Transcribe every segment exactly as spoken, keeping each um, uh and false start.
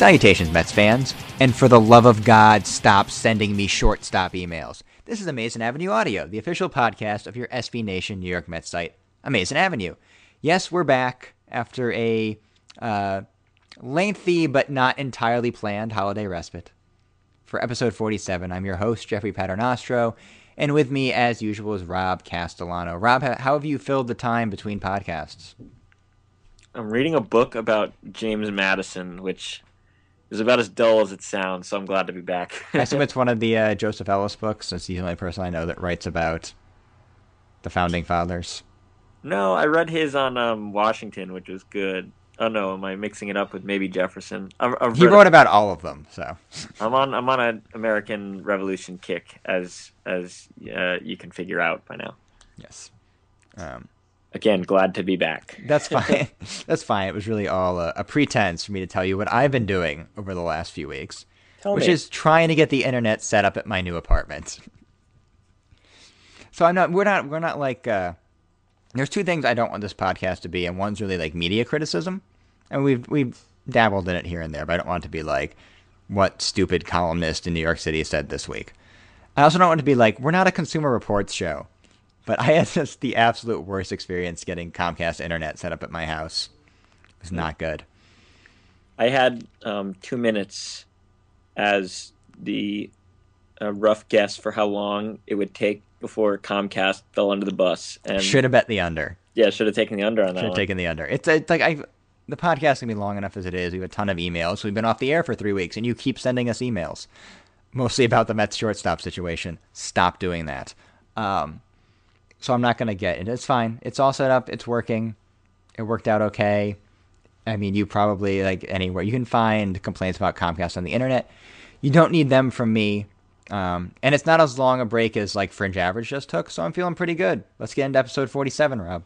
Salutations, Mets fans, and for the love of God, stop sending me shortstop emails. This is Amazing Avenue Audio, the official podcast of your S B Nation New York Mets site, Amazing Avenue. Yes, we're back after a uh, lengthy but not entirely planned holiday respite. For episode forty-seven, I'm your host, Jeffrey Paternostro, and with me, as usual, is Rob Castellano. Rob, how have you filled the time between podcasts? I'm reading a book about James Madison, which is about as dull as it sounds, so I'm glad to be back. I assume it's one of the uh, Joseph Ellis books, since he's the only person I know that writes about the Founding Fathers. No, I read his on um, Washington, which was good. Oh no, am I mixing it up with maybe Jefferson? I've, I've he wrote a... about all of them, so I'm on I'm on an American Revolution kick, as as uh, you can figure out by now. Yes. Um, Again, glad to be back. That's fine. That's fine. It was really all a, a pretense for me to tell you what I've been doing over the last few weeks, tell which me. is trying to get the internet set up at my new apartment. So I'm not. We're not. We're not like. Uh, there's two things I don't want this podcast to be, and one's really like media criticism, and we've we've dabbled in it here and there, but I don't want it to be like what stupid columnist in New York City said this week. I also don't want it to be like we're not a Consumer Reports show. But I had just the absolute worst experience getting Comcast internet set up at my house. It was not good. I had um, two minutes as the uh, rough guess for how long it would take before Comcast fell under the bus. And should have bet the under. Yeah, should have taken the under on that. Should have one. taken the under. It's, it's like I, the podcast can be long enough as it is. We have a ton of emails. We've been off the air for three weeks, and you keep sending us emails, mostly about the Mets shortstop situation. Stop doing that. Um, So I'm not going to get it. It's fine. It's all set up. It's working. It worked out okay. I mean, you probably, like anywhere, you can find complaints about Comcast on the internet. You don't need them from me. Um, and it's not as long a break as like Fringe Average just took, so I'm feeling pretty good. Let's get into episode forty-seven, Rob.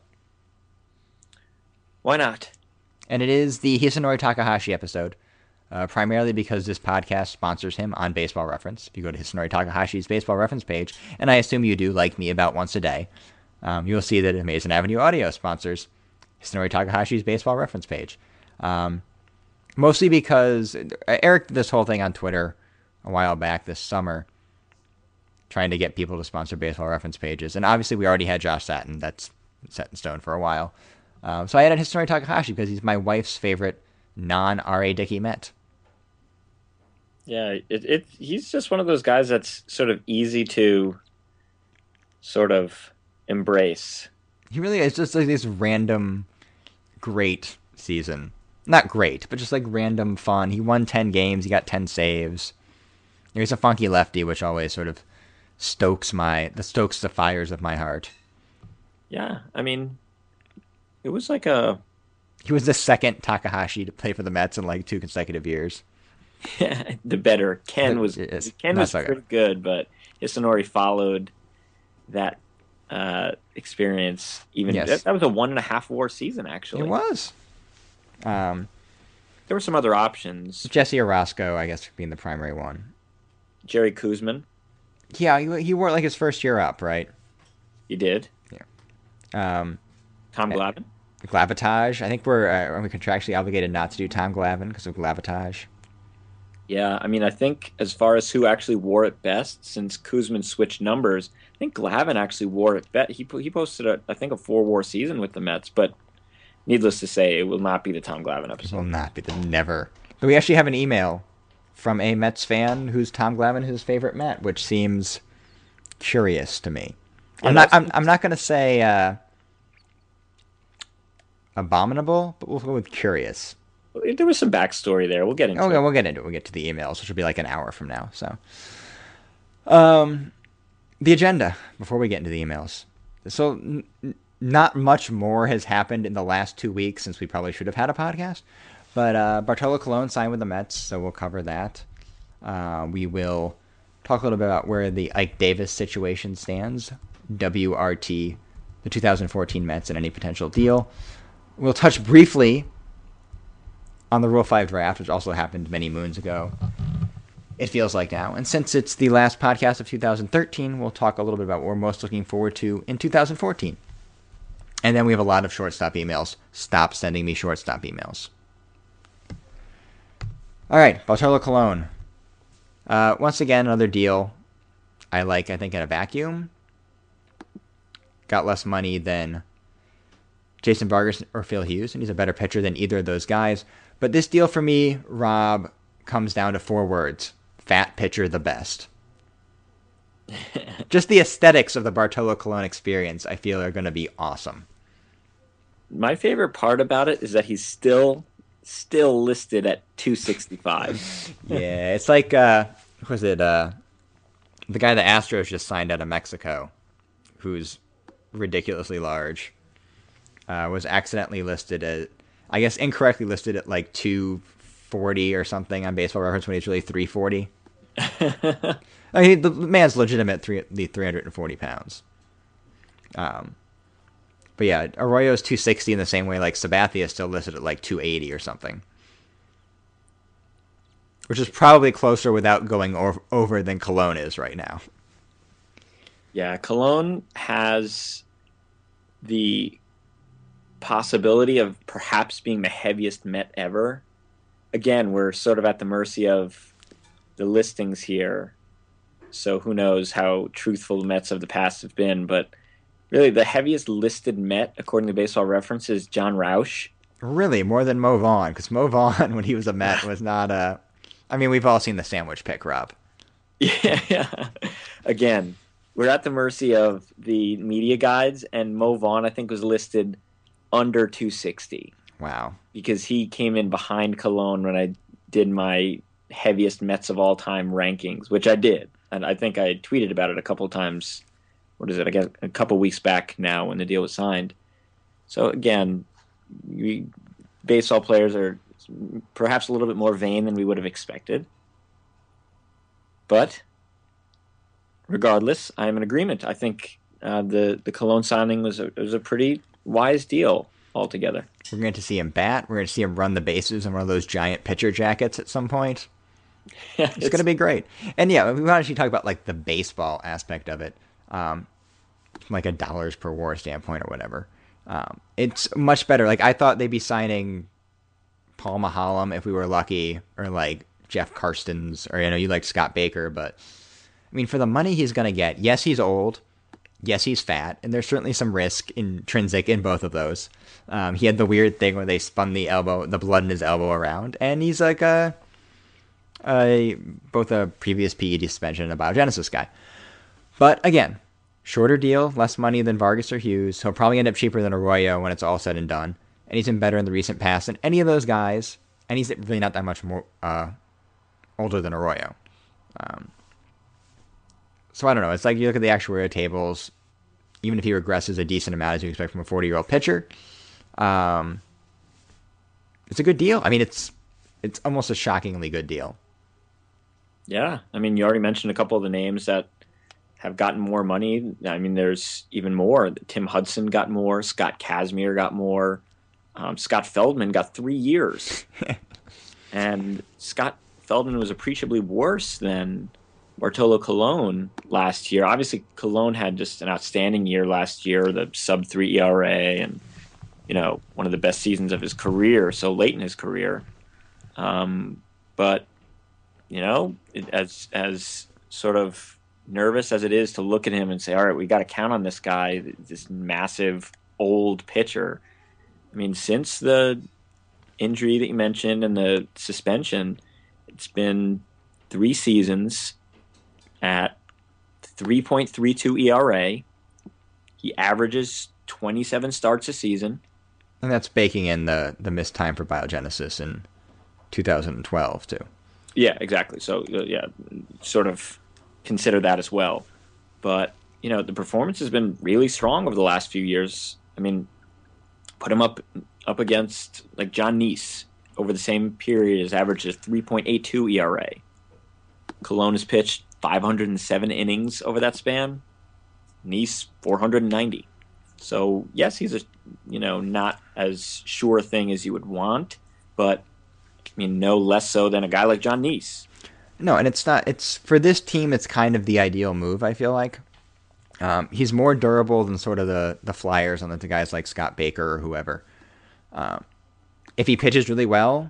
Why not? And it is the Hisanori Takahashi episode, uh, primarily because this podcast sponsors him on Baseball Reference. If you go to Hisanori Takahashi's Baseball Reference page, and I assume you do, like me, about once a day, um, you'll see that Amazing Avenue Audio sponsors Hisanori Takahashi's Baseball Reference page. Um, mostly because Eric did this whole thing on Twitter a while back this summer, trying to get people to sponsor Baseball Reference pages. And obviously we already had Josh Satin. That's set in stone for a while. Um, so I added Hisanori Takahashi because he's my wife's favorite non-R A. Dickey Met. Yeah, it, it he's just one of those guys that's sort of easy to sort of embrace. He really is just like this random great season. Not great, but just like random fun. He won ten games, he got ten saves. He's a funky lefty, which always sort of stokes my the stokes the fires of my heart. Yeah, I mean, it was like a He was the second Takahashi to play for the Mets in like two consecutive years. Yeah, the better Ken was Yes, Ken was so good. pretty good, but Hisanori followed that uh, experience. Even Yes. that, that was a one and a half WAR season, actually. It was. Um, There were some other options. Jesse Orosco, I guess, being the primary one. Jerry Kuzman, Yeah, he, he wore it like his first year up, right? he did. Um, Tom Uh, Glavine. Glavatage. I think we're uh, we're contractually obligated not to do Tom Glavine because of Glavatage. Yeah, I mean, I think as far as who actually wore it best, since Kuzman switched numbers, I think Glavine actually wore it best. He po- he posted, a, I think, a four WAR season with the Mets, but needless to say, it will not be the Tom Glavine It episode. will not be the never. But we actually have an email from a Mets fan who's Tom Glavine his favorite Met, which seems curious to me. Yeah, I'm not. that's- I'm, I'm not going to say uh, abominable, but we'll go with curious. There was some backstory there. We'll get into Okay, it. we'll get into it. We'll get to the emails, which will be like an hour from now. So, um, the agenda before we get into the emails. So, n- n- not much more has happened in the last two weeks since we probably should have had a podcast. But uh, Bartolo Colon signed with the Mets, so we'll cover that. Uh, we will talk a little bit about where the Ike Davis situation stands, W R T, the two thousand fourteen Mets, and any potential deal. We'll touch briefly on the Rule five draft, which also happened many moons ago. It feels like now. And since it's the last podcast of two thousand thirteen, we'll talk a little bit about what we're most looking forward to in two thousand fourteen. And then we have a lot of shortstop emails. Stop sending me shortstop emails. All right, Bartolo Colon. Uh, once again, another deal I like, I think, in a vacuum. Got less money than Jason Vargas or Phil Hughes, and he's a better pitcher than either of those guys. But this deal for me, Rob, comes down to four words. Fat pitcher the best. Just the aesthetics of the Bartolo Colon experience, I feel, are going to be awesome. My favorite part about it is that he's still still listed at two sixty-five. Yeah, it's like, uh, was it uh, the guy the Astros just signed out of Mexico, who's ridiculously large, uh, was accidentally listed at, I guess incorrectly listed at like two forty or something on Baseball Reference when he's really three forty. I mean, the man's legitimate three, the three hundred forty pounds. Um, but yeah, Arroyo's two sixty in the same way like Sabathia is still listed at like two eighty or something. Which is probably closer without going over, over than Colon is right now. Yeah, Colon has the possibility of perhaps being the heaviest Met ever. Again, we're sort of at the mercy of the listings here. So who knows how truthful the Mets of the past have been. But really, the heaviest listed Met, according to Baseball Reference, is John Roush. Really, more than Mo Vaughn. Because Mo Vaughn, when he was a Met, was not a... I mean, we've all seen the sandwich pick, Rob. Yeah, yeah. Again, we're at the mercy of the media guides. And Mo Vaughn, I think, was listed under two sixty. Wow. Because he came in behind Colon when I did my heaviest Mets of all time rankings, which I did. And I think I tweeted about it a couple times. What is it? I guess a couple weeks back now when the deal was signed. So again, we, baseball players are perhaps a little bit more vain than we would have expected. But regardless, I'm in agreement. I think uh, the the Colon signing was a, was a pretty wise deal altogether. We're going to see him bat. We're going to see him run the bases in one of those giant pitcher jackets at some point. Yeah, it's, it's going to be great. And yeah, we want to actually talk about like the baseball aspect of it, um, from like a dollars per war standpoint or whatever. Um, it's much better. Like I thought they'd be signing Paul Maholm if we were lucky, or like Jeff Karstens, or you know, you like Scott Baker. But I mean, for the money he's going to get, yes, he's old. Yes, he's fat, and there's certainly some risk intrinsic in both of those. Um, he had the weird thing where they spun the elbow, the blood in his elbow around, and he's like a, a both a previous P E D suspension and a biogenesis guy. But again, shorter deal, less money than Vargas or Hughes. He'll probably end up cheaper than Arroyo when it's all said and done, and he's been better in the recent past than any of those guys, and he's really not that much more uh, older than Arroyo. Um, So I don't know. It's like you look at the actuarial tables. Even if he regresses a decent amount, as you expect from a forty-year-old pitcher, um, it's a good deal. I mean, it's it's almost a shockingly good deal. Yeah, I mean, you already mentioned a couple of the names that have gotten more money. I mean, there's even more. Tim Hudson got more. Scott Kazmir got more. Um, Scott Feldman got three years, and Scott Feldman was appreciably worse than Bartolo Colon last year. Obviously, Colon had just an outstanding year last year, the sub three E R A, and you know, one of the best seasons of his career, so late in his career. Um, but you know, it, as as sort of nervous as it is to look at him and say, all right, we got to count on this guy, this massive old pitcher. I mean, since the injury that you mentioned and the suspension, it's been three seasons at three point three two E R A. He averages twenty-seven starts a season. And that's baking in the, the missed time for biogenesis in two thousand twelve, too. Yeah, exactly. So, uh, yeah, sort of consider that as well. But, you know, the performance has been really strong over the last few years. I mean, put him up up against, like, John Neese over the same period has averaged a three point eight two E R A. Colon has pitched five hundred seven innings over that span. Neese, four hundred ninety. So, yes, he's a, you know, not as sure a thing as you would want, but, I mean, no less so than a guy like John Neese. No, and it's not, it's, for this team, it's kind of the ideal move, I feel like. Um, he's more durable than sort of the, the flyers on the, the guys like Scott Baker or whoever. Um, if he pitches really well,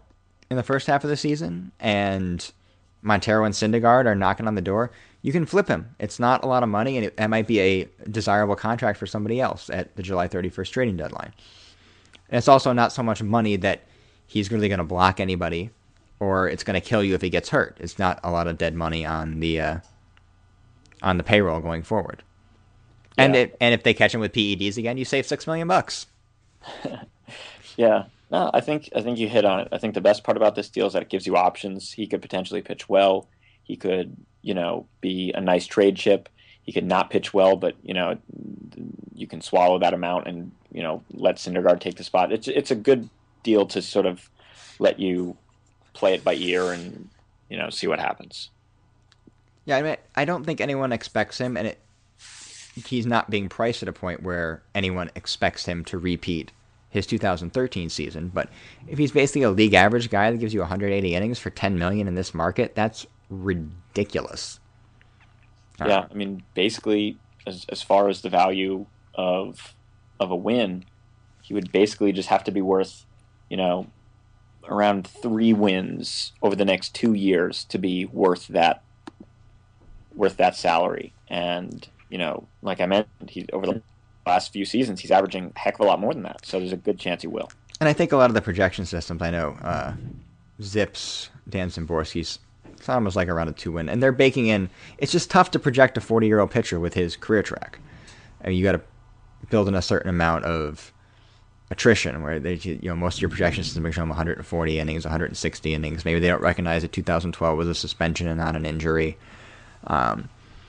in the first half of the season, and Montero and Syndergaard are knocking on the door, you can flip him. It's not a lot of money, and it, it might be a desirable contract for somebody else at the July thirty-first trading deadline. And it's also not so much money that he's really going to block anybody, or it's going to kill you if he gets hurt. It's not a lot of dead money on the uh, on the payroll going forward. Yeah. And it, and if they catch him with P E Ds again, you save six million bucks. Yeah. No, I think I think you hit on it. I think the best part about this deal is that it gives you options. He could potentially pitch well. He could, you know, be a nice trade chip. He could not pitch well, but you know, you can swallow that amount and you know let Syndergaard take the spot. It's it's a good deal to sort of let you play it by ear and you know see what happens. Yeah, I mean, I don't think anyone expects him, and it, he's not being priced at a point where anyone expects him to repeat his two thousand thirteen season. But if he's basically a league average guy that gives you one hundred eighty innings for ten million dollars in this market, that's ridiculous. Yeah, uh, I mean, basically, as as far as the value of of a win, he would basically just have to be worth, you know, around three wins over the next two years to be worth that worth that salary. And you know, like I mentioned, he over the last few seasons, he's averaging a heck of a lot more than that. So there's a good chance he will. And I think a lot of the projection systems, I know, uh, Zips, Dan Szymborski's, it's almost like around a two-win. And they're baking in, it's just tough to project a forty-year-old pitcher with his career track. I mean, you got to build in a certain amount of attrition, where they, you know, most of your projection systems show them one hundred forty innings, one hundred sixty innings. Maybe they don't recognize that two thousand twelve was a suspension and not an injury. Um,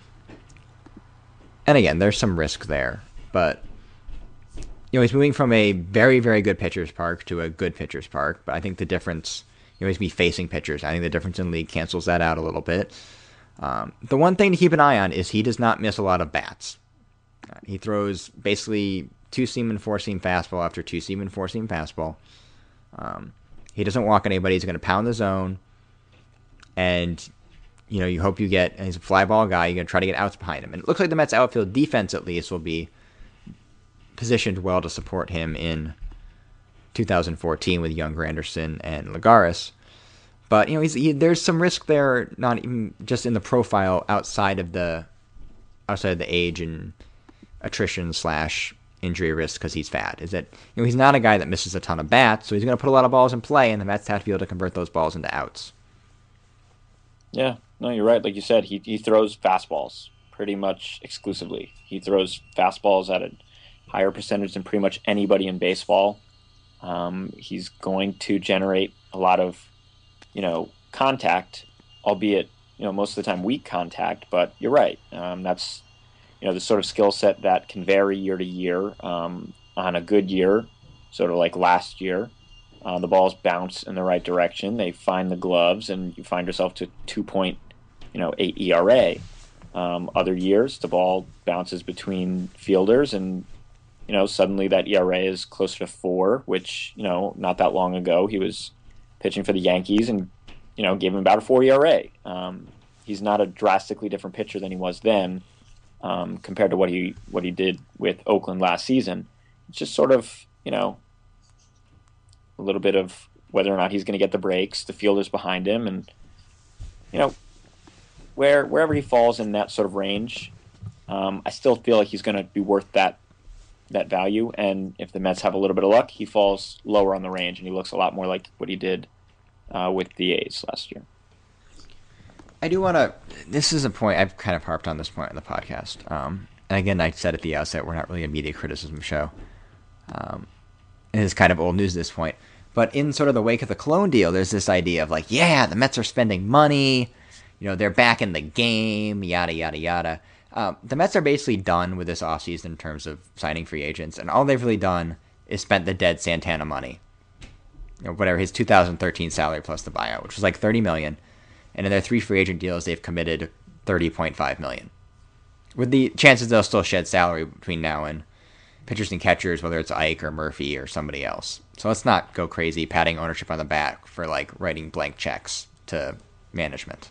and again, there's some risk there. But, you know, he's moving from a very, very good pitcher's park to a good pitcher's park. But I think the difference, you know, he's be facing pitchers. I think the difference in league cancels that out a little bit. Um, the one thing to keep an eye on is he does not miss a lot of bats. Uh, he throws basically two-seam and four-seam fastball after two-seam and four-seam fastball. Um, he doesn't walk anybody. He's going to pound the zone. And, you know, you hope you get, and he's a fly ball guy, you're going to try to get outs behind him. And it looks like the Mets outfield defense, at least, will be positioned well to support him in two thousand fourteen with young Granderson and Lagares. But, you know, he's, he, there's some risk there, not even just in the profile outside of the outside of the age and attrition slash injury risk because he's fat. Is that, you know, he's not a guy that misses a ton of bats, so he's going to put a lot of balls in play, and the Mets have to be able to convert those balls into outs. Yeah, no, you're right. Like you said, he he throws fastballs pretty much exclusively. He throws fastballs at a higher percentage than pretty much anybody in baseball. Um, he's going to generate a lot of, you know, contact, albeit, you know, most of the time weak contact. But you're right. Um, that's, you know, the sort of skill set that can vary year to year. Um, on a good year, sort of like last year, uh, the balls bounce in the right direction. They find the gloves, and you find yourself to two point, you know, eight E R A. Um, other years, the ball bounces between fielders, and you know, suddenly that E R A is closer to four, which, you know, not that long ago he was pitching for the Yankees and, you know, gave him about a four E R A. Um, he's not a drastically different pitcher than he was then um, compared to what he what he did with Oakland last season. It's just sort of, you know, a little bit of whether or not he's going to get the breaks, the fielders behind him, and, you know, where wherever he falls in that sort of range, um, I still feel like he's going to be worth that that value. And if the Mets have a little bit of luck, he falls lower on the range and he looks a lot more like what he did uh, with the A's last year. I do want to, this is a point, I've kind of harped on this point in the podcast. Um, and again, I said at the outset, we're not really a media criticism show. Um, it is kind of old news at this point. But in sort of the wake of the Cologne deal, there's this idea of like, yeah, the Mets are spending money, you know, they're back in the game, yada, yada, yada. Um, the Mets are basically done with this offseason in terms of signing free agents, and all they've really done is spent the dead Santana money. You know, whatever, his two thousand thirteen salary plus the buyout, which was like thirty million dollars. And in their three free agent deals, they've committed thirty point five million dollars. With the chances they'll still shed salary between now and pitchers and catchers, whether it's Ike or Murphy or somebody else. So let's not go crazy patting ownership on the back for like writing blank checks to management.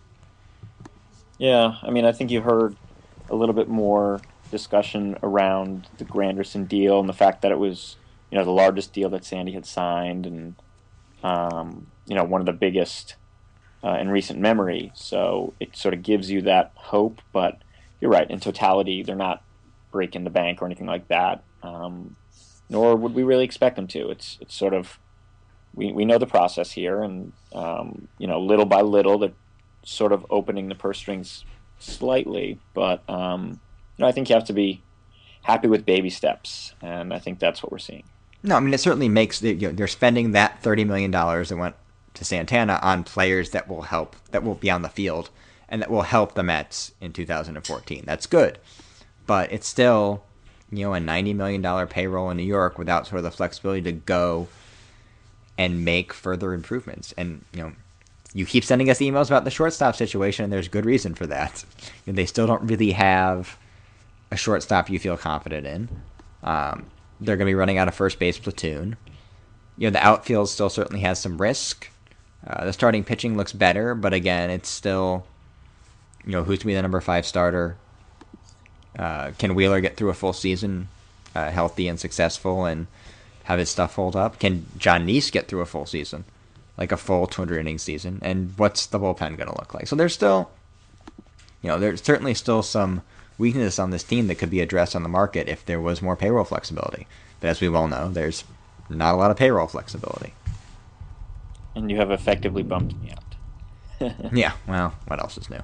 Yeah, I mean, I think you heard a little bit more discussion around the Granderson deal and the fact that it was, you know, the largest deal that Sandy had signed, and um, you know, one of the biggest uh, in recent memory. So it sort of gives you that hope. But you're right. In totality, they're not breaking the bank or anything like that. Um, nor would we really expect them to. It's it's sort of we, we know the process here, and um, you know, little by little, they're sort of opening the purse strings slightly. But um, you know, I think you have to be happy with baby steps, and I think that's what we're seeing. No, I mean it certainly makes you know, they're spending that thirty million dollars that went to Santana on players that will help, that will be on the field, and that will help the Mets in two thousand fourteen. That's good, but it's still, you know, a ninety million dollars payroll in New York without sort of the flexibility to go and make further improvements. And, you know, you keep sending us emails about the shortstop situation, and there's good reason for that. And they still don't really have a shortstop you feel confident in. Um, they're going to be running out of first base platoon. You know, the outfield still certainly has some risk. Uh, the starting pitching looks better, but again, it's still, you know, who's going to be the number five starter? Uh, can Wheeler get through a full season uh, healthy and successful and have his stuff hold up? Can John Neese get through a full season, like a full two hundred inning season? And what's the bullpen going to look like? So there's still, you know, there's certainly still some weakness on this team that could be addressed on the market if there was more payroll flexibility. But as we well know, there's not a lot of payroll flexibility. And you have effectively bummed me out. Yeah, well, what else is new?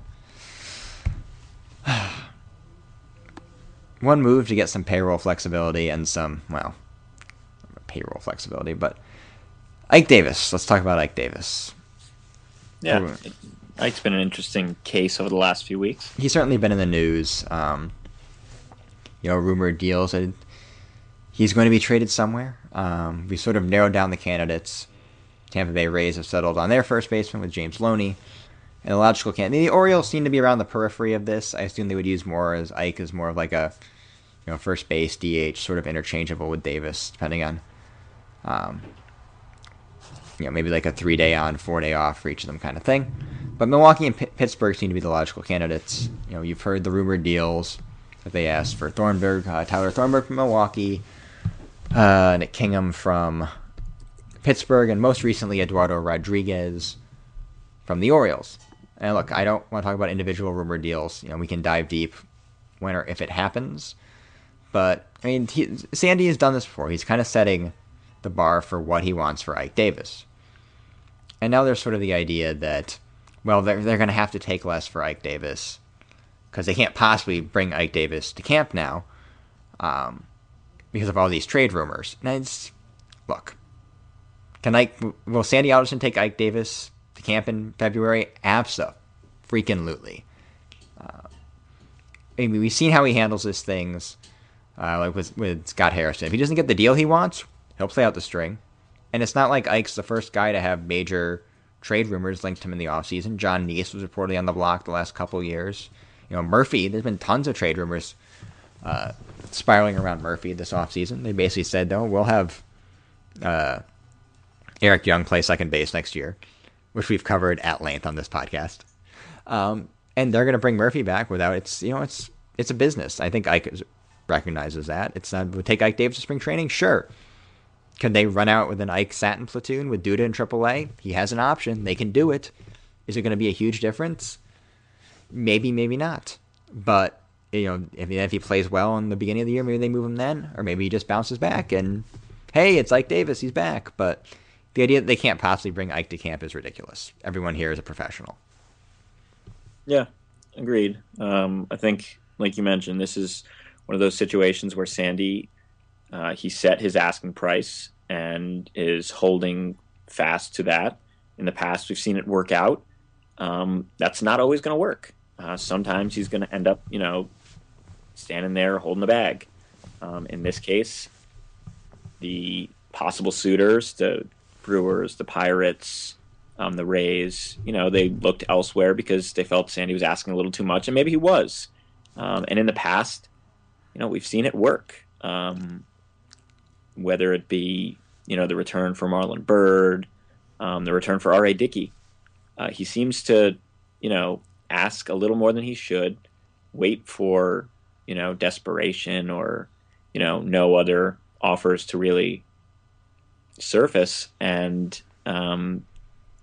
One move to get some payroll flexibility and some, well, payroll flexibility, but Ike Davis. Let's talk about Ike Davis. Yeah, Ike's been an interesting case over the last few weeks. He's certainly been in the news. Um, you know, rumored deals. He's going to be traded somewhere. Um, we sort of narrowed down the candidates. Tampa Bay Rays have settled on their first baseman with James Loney. And the logical candidate, the Orioles seem to be around the periphery of this. I assume they would use more as Ike as more of like a, you know, first base D H, sort of interchangeable with Davis, depending on, um, you know, maybe like a three day on, four day off for each of them kind of thing. But Milwaukee and P- Pittsburgh seem to be the logical candidates. You know, you've heard the rumored deals that they asked for Thornburg, uh, Tyler Thornburg from Milwaukee, uh, Nick Kingham from Pittsburgh, and most recently Eduardo Rodriguez from the Orioles. And look, I don't want to talk about individual rumor deals. You know, we can dive deep when or if it happens. But, I mean, he, Sandy has done this before. He's kind of setting the bar for what he wants for Ike Davis. And now there's sort of the idea that, well, they're, they're going to have to take less for Ike Davis because they can't possibly bring Ike Davis to camp now um, because of all these trade rumors. And it's, look, can Ike, will Sandy Alderson take Ike Davis to camp in February? Abso-freaking-lutely. Uh, I mean, we've seen how he handles his things, uh, like with, with Scott Harrison. If he doesn't get the deal he wants, he'll play out the string. And it's not like Ike's the first guy to have major trade rumors linked to him in the offseason. John Neese was reportedly on the block the last couple years. You know, Murphy, there's been tons of trade rumors uh, spiraling around Murphy this offseason. They basically said, no, we'll have uh, Eric Young play second base next year, which we've covered at length on this podcast. Um, and they're going to bring Murphy back without, it's, you know, it's it's a business. I think Ike recognizes that. It's not, would take Ike Davis to spring training? Sure. Can they run out with an Ike Satin platoon with Duda in triple A? He has an option. They can do it. Is it going to be a huge difference? Maybe, maybe not. But, you know, if, if he plays well in the beginning of the year, maybe they move him then. Or maybe he just bounces back and, hey, it's Ike Davis. He's back. But the idea that they can't possibly bring Ike to camp is ridiculous. Everyone here is a professional. Yeah, agreed. Um, I think, like you mentioned, this is one of those situations where Sandy, uh, he set his asking price and is holding fast to that. In the past, we've seen it work out. Um, that's not always going to work. Uh, sometimes he's going to end up, you know, standing there holding the bag. Um, in this case, the possible suitors, the Brewers, the Pirates, um, the Rays, you know, they looked elsewhere because they felt Sandy was asking a little too much, and maybe he was. Um, and in the past, you know, we've seen it work. Um, whether it be, you know, the return for Marlon Byrd, um, the return for R A. Dickey. Uh, he seems to, you know, ask a little more than he should, wait for, you know, desperation or, you know, no other offers to really surface. And, um,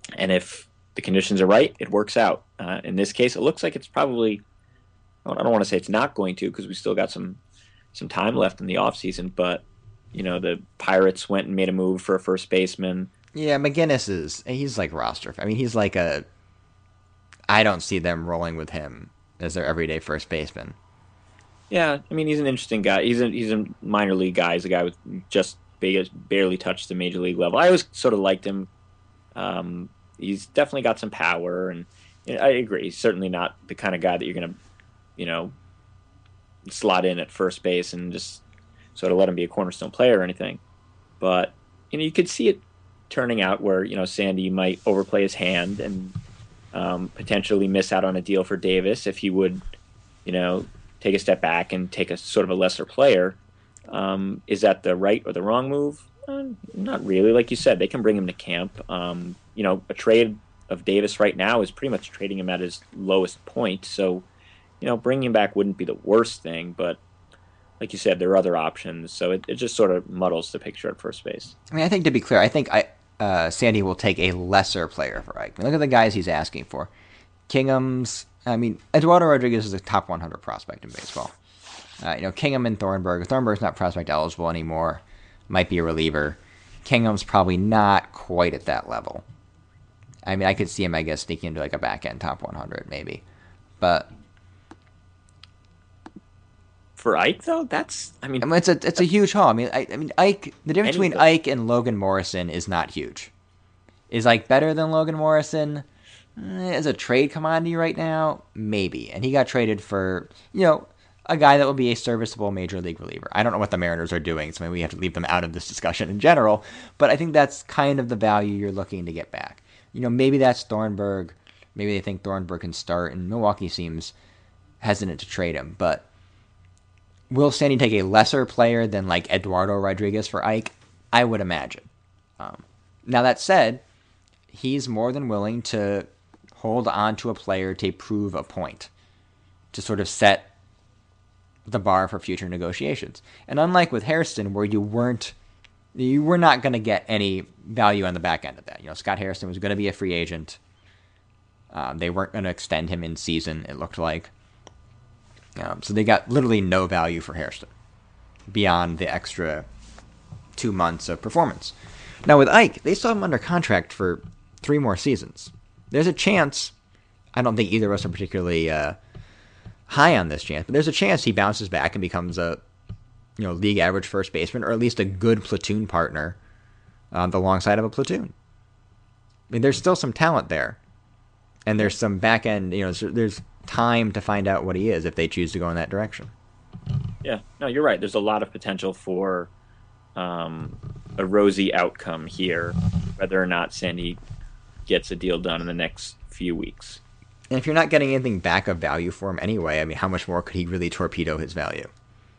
And if the conditions are right, it works out. Uh, in this case, it looks like it's probably, I don't want to say it's not going to because we still got some some time left in the offseason, but you know, the Pirates went and made a move for a first baseman. Yeah, McGinnis is he's like roster. I mean, he's like a. I don't see them rolling with him as their everyday first baseman. Yeah, I mean, he's an interesting guy. He's a he's a minor league guy. He's a guy with just barely touched the major league level. I always sort of liked him. Um, he's definitely got some power, and you know, I agree. He's certainly not the kind of guy that you're gonna, you know, slot in at first base and just sort of let him be a cornerstone player or anything. But you know, you could see it turning out where you know Sandy might overplay his hand and um, potentially miss out on a deal for Davis if he would, you know, take a step back and take a sort of a lesser player. Um, is that the right or the wrong move? Uh, not really. Like you said, they can bring him to camp. Um, you know, a trade of Davis right now is pretty much trading him at his lowest point. So, you know, bringing him back wouldn't be the worst thing. But like you said, there are other options. So it, it just sort of muddles the picture at first base. I mean, I think to be clear, I think I, uh, Sandy will take a lesser player for Ike. I mean, look at the guys he's asking for. Kingham's. I mean, Eduardo Rodriguez is a top one hundred prospect in baseball. Uh, you know, Kingham and Thornburg. Thornburg's not prospect eligible anymore. Might be a reliever. Kingham's probably not quite at that level. I mean, I could see him, I guess, sneaking into like a back end top one hundred maybe. But for Ike, though, that's I mean, I mean it's a it's a huge haul. I mean, I, I mean Ike. The difference anything. between Ike and Logan Morrison is not huge. Is Ike better than Logan Morrison? As a trade commodity right now, maybe. And he got traded for, you know, a guy that will be a serviceable major league reliever. I don't know what the Mariners are doing, so maybe we have to leave them out of this discussion in general. But I think that's kind of the value you're looking to get back. You know, maybe that's Thornburg. Maybe they think Thornburg can start, and Milwaukee seems hesitant to trade him. But will Sandy take a lesser player than like Eduardo Rodriguez for Ike? I would imagine. Um, now that said, he's more than willing to hold on to a player to prove a point, to sort of set the bar for future negotiations. And unlike with Hairston, where you weren't, you were not going to get any value on the back end of that. You know, Scott Hairston was going to be a free agent. Um, they weren't going to extend him in season, it looked like. Um, so they got literally no value for Hairston beyond the extra two months of performance. Now with Ike, they still have him under contract for three more seasons. There's a chance, I don't think either of us are particularly uh, high on this chance, but there's a chance he bounces back and becomes a you know league average first baseman, or at least a good platoon partner on the long side of a platoon. I mean, there's still some talent there, and there's some back end, you know, there's time to find out what he is if they choose to go in that direction. Yeah, no, you're right. There's a lot of potential for um, a rosy outcome here, whether or not Sandy gets a deal done in the next few weeks. And if you're not getting anything back of value for him anyway, I mean, how much more could he really torpedo his value?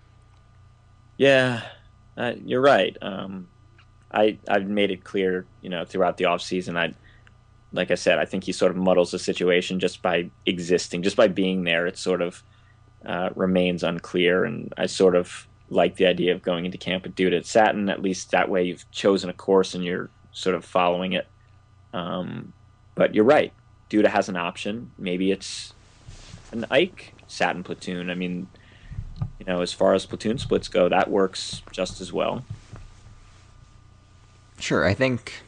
Yeah, uh, you're right. Um, I I've made it clear, you know, throughout the offseason, I like I said, I think he sort of muddles the situation just by existing, just by being there. It sort of uh, remains unclear, and I sort of like the idea of going into camp with Duda at Satin. At least that way you've chosen a course and you're sort of following it. Um, but you're right. Duda has an option. Maybe it's an Ike Satin platoon. I mean, you know, as far as platoon splits go, that works just as well. Sure, I think.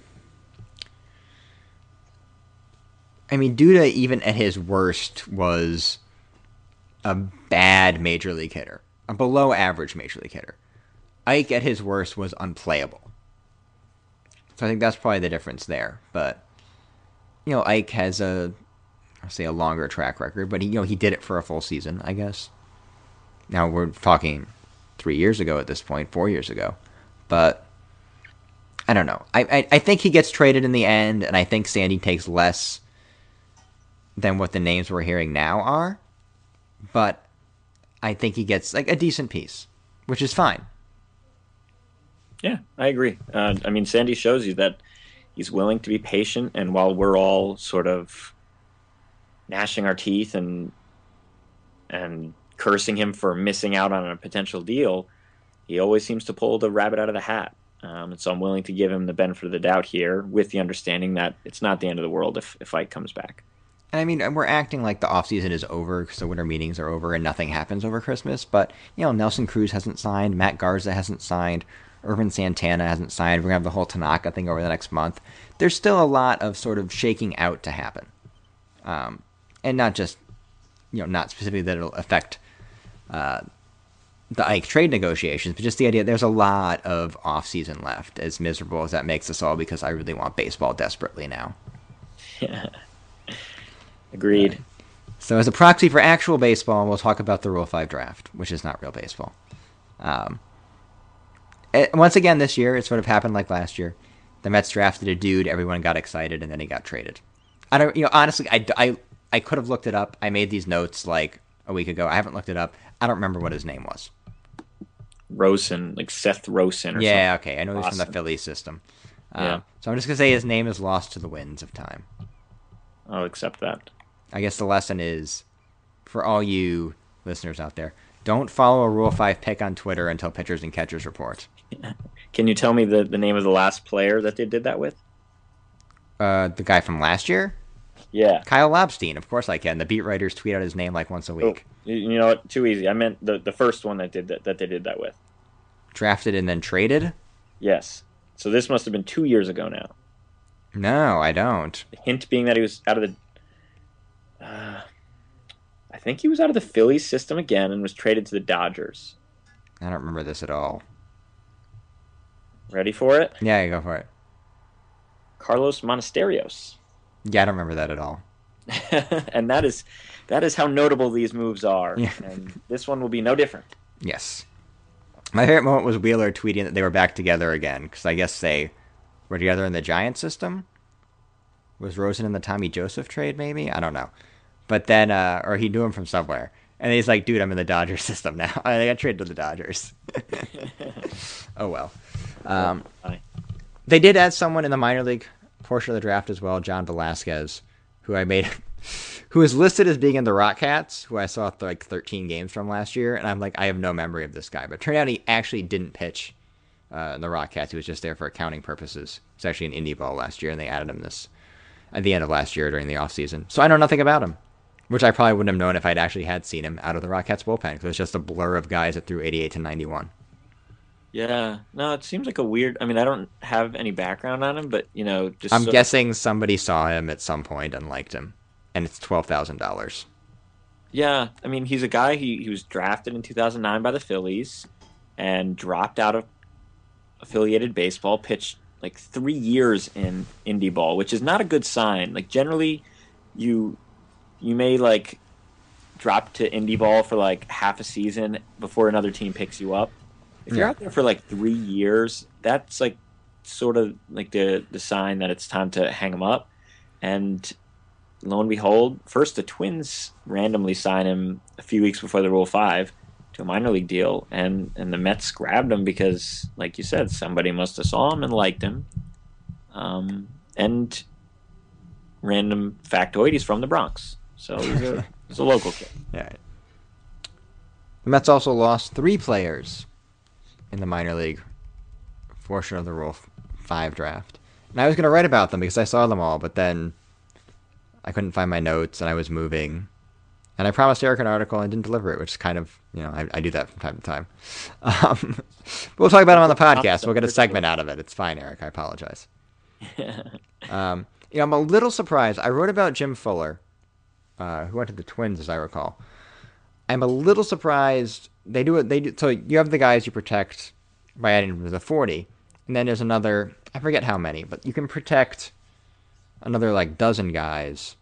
I mean, Duda, even at his worst, was a bad major league hitter, a below average major league hitter. Ike, at his worst, was unplayable. So I think that's probably the difference there. But, you know, Ike has a, I'll say a longer track record, but he, you know, he did it for a full season, I guess. Now we're talking three years ago at this point, four years ago. But I don't know. I, I, I think he gets traded in the end, and I think Sandy takes less than what the names we're hearing now are. But I think he gets like a decent piece, which is fine. Yeah, I agree. Uh, I mean, Sandy shows you that he's willing to be patient, and while we're all sort of gnashing our teeth and and cursing him for missing out on a potential deal, he always seems to pull the rabbit out of the hat. Um, and so I'm willing to give him the benefit of the doubt here, with the understanding that it's not the end of the world if if Ike comes back. And I mean, we're acting like the offseason is over because the winter meetings are over and nothing happens over Christmas. But, you know, Nelson Cruz hasn't signed. Matt Garza hasn't signed. Irvin Santana hasn't signed. We're going to have the whole Tanaka thing over the next month. There's still a lot of sort of shaking out to happen. Um, and not just, you know, not specifically that it'll affect uh, the Ike trade negotiations, but just the idea there's a lot of offseason left, as miserable as that makes us all, because I really want baseball desperately now. Yeah. Agreed. Right. So as a proxy for actual baseball, we'll talk about the Rule five draft, which is not real baseball. Um, it, once again this year, it sort of happened like last year. The Mets drafted a dude, everyone got excited, and then he got traded. I don't, you know, honestly, I, I, I could have looked it up. I made these notes like a week ago. I haven't looked it up. I don't remember what his name was. Rosen, like Seth Rosen or yeah, something. okay. I know he's Awesome. from the Philly system. Um, Yeah. So I'm just going to say his name is lost to the winds of time. I'll accept that. I guess the lesson is, for all you listeners out there, don't follow a Rule five pick on Twitter until pitchers and catchers report. Can you tell me the, the name of the last player that they did that with? Uh, the guy from last year? Yeah. Kyle Lobstein. Of course I can. The beat writers tweet out his name like once a week. Oh, you you know what? Too easy. I meant the, the first one that did that, that they did that with. Drafted and then traded? Yes. So this must have been two years ago now. No, I don't. The hint being that he was out of the... Uh, I think he was out of the Phillies system again and was traded to the Dodgers. I don't remember this at all. Ready for it? Yeah, go for it. Carlos Monasterios. Yeah, I don't remember that at all. And that is that is how notable these moves are. Yeah. And this one will be no different. Yes. My favorite moment was Wheeler tweeting that they were back together again, because I guess they were together in the Giants system. Was Rosen in the Tommy Joseph trade, maybe? I don't know. But then, uh, or he knew him from somewhere. And he's like, dude, I'm in the Dodgers system now. I got traded to the Dodgers. Oh, well. Um, they did add someone in the minor league portion of the draft as well, John Velasquez, who I made, who is listed as being in the Rockcats, who I saw like thirteen games from last year. And I'm like, I have no memory of this guy. But it turned out he actually didn't pitch uh, in the Rockcats. He was just there for accounting purposes. He's actually in indie ball last year, and they added him this at the end of last year during the offseason. So I know nothing about him, which I probably wouldn't have known if I'd actually had seen him out of the Rockcats bullpen, because it was just a blur of guys that threw eighty-eight to ninety-one. Yeah. No, it seems like a weird... I mean, I don't have any background on him, but, you know... just I'm so... guessing somebody saw him at some point and liked him, and it's twelve thousand dollars. Yeah. I mean, he's a guy, he, he was drafted in two thousand nine by the Phillies and dropped out of affiliated baseball, pitched like three years in indie ball, which is not a good sign. Like, generally, you you may, like, drop to indie ball for, like, half a season before another team picks you up. If you're Yeah. out there for, like, three years, that's, like, sort of, like, the, the sign that it's time to hang him up. And lo and behold, first the Twins randomly sign him a few weeks before the Rule five to a minor league deal, and, and the Mets grabbed him because, like you said, somebody must have saw him and liked him. Um, and random factoid, he's from the Bronx. So he's a, he's a local kid. Yeah. The Mets also lost three players in the minor league portion of the Rule five draft. And I was going to write about them because I saw them all, but then I couldn't find my notes and I was moving. And I promised Eric an article and didn't deliver it, which is kind of, you know, I, I do that from time to time. Um, but we'll talk about them on the podcast. We'll get a segment out of it. It's fine, Eric. I apologize. um, you know, I'm a little surprised. I wrote about Jim Fuller, uh, who went to the Twins, as I recall. I'm a little surprised. They do it. They do, so you have the guys you protect by adding them to the forty, and then there's another. I forget how many, but you can protect another like dozen guys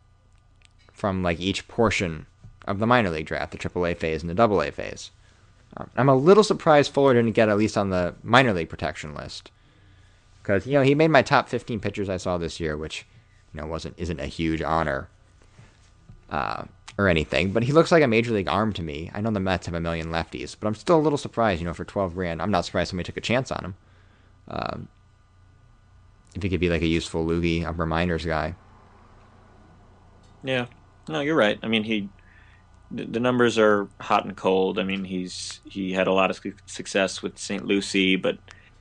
from like each portion of the minor league draft, the triple A phase and the double A phase. Um, I'm a little surprised Fuller didn't get at least on the minor league protection list, because you know he made my top fifteen pitchers I saw this year, which you know wasn't isn't a huge honor. Uh, or anything, but he looks like a major league arm to me. I know the Mets have a million lefties, but I'm still a little surprised, you know, for twelve grand. I'm not surprised somebody took a chance on him. Um, if he could be like a useful loogie, upper minors guy. Yeah, no, you're right. I mean, he the, the numbers are hot and cold. I mean, he's he had a lot of success with Saint Lucie, but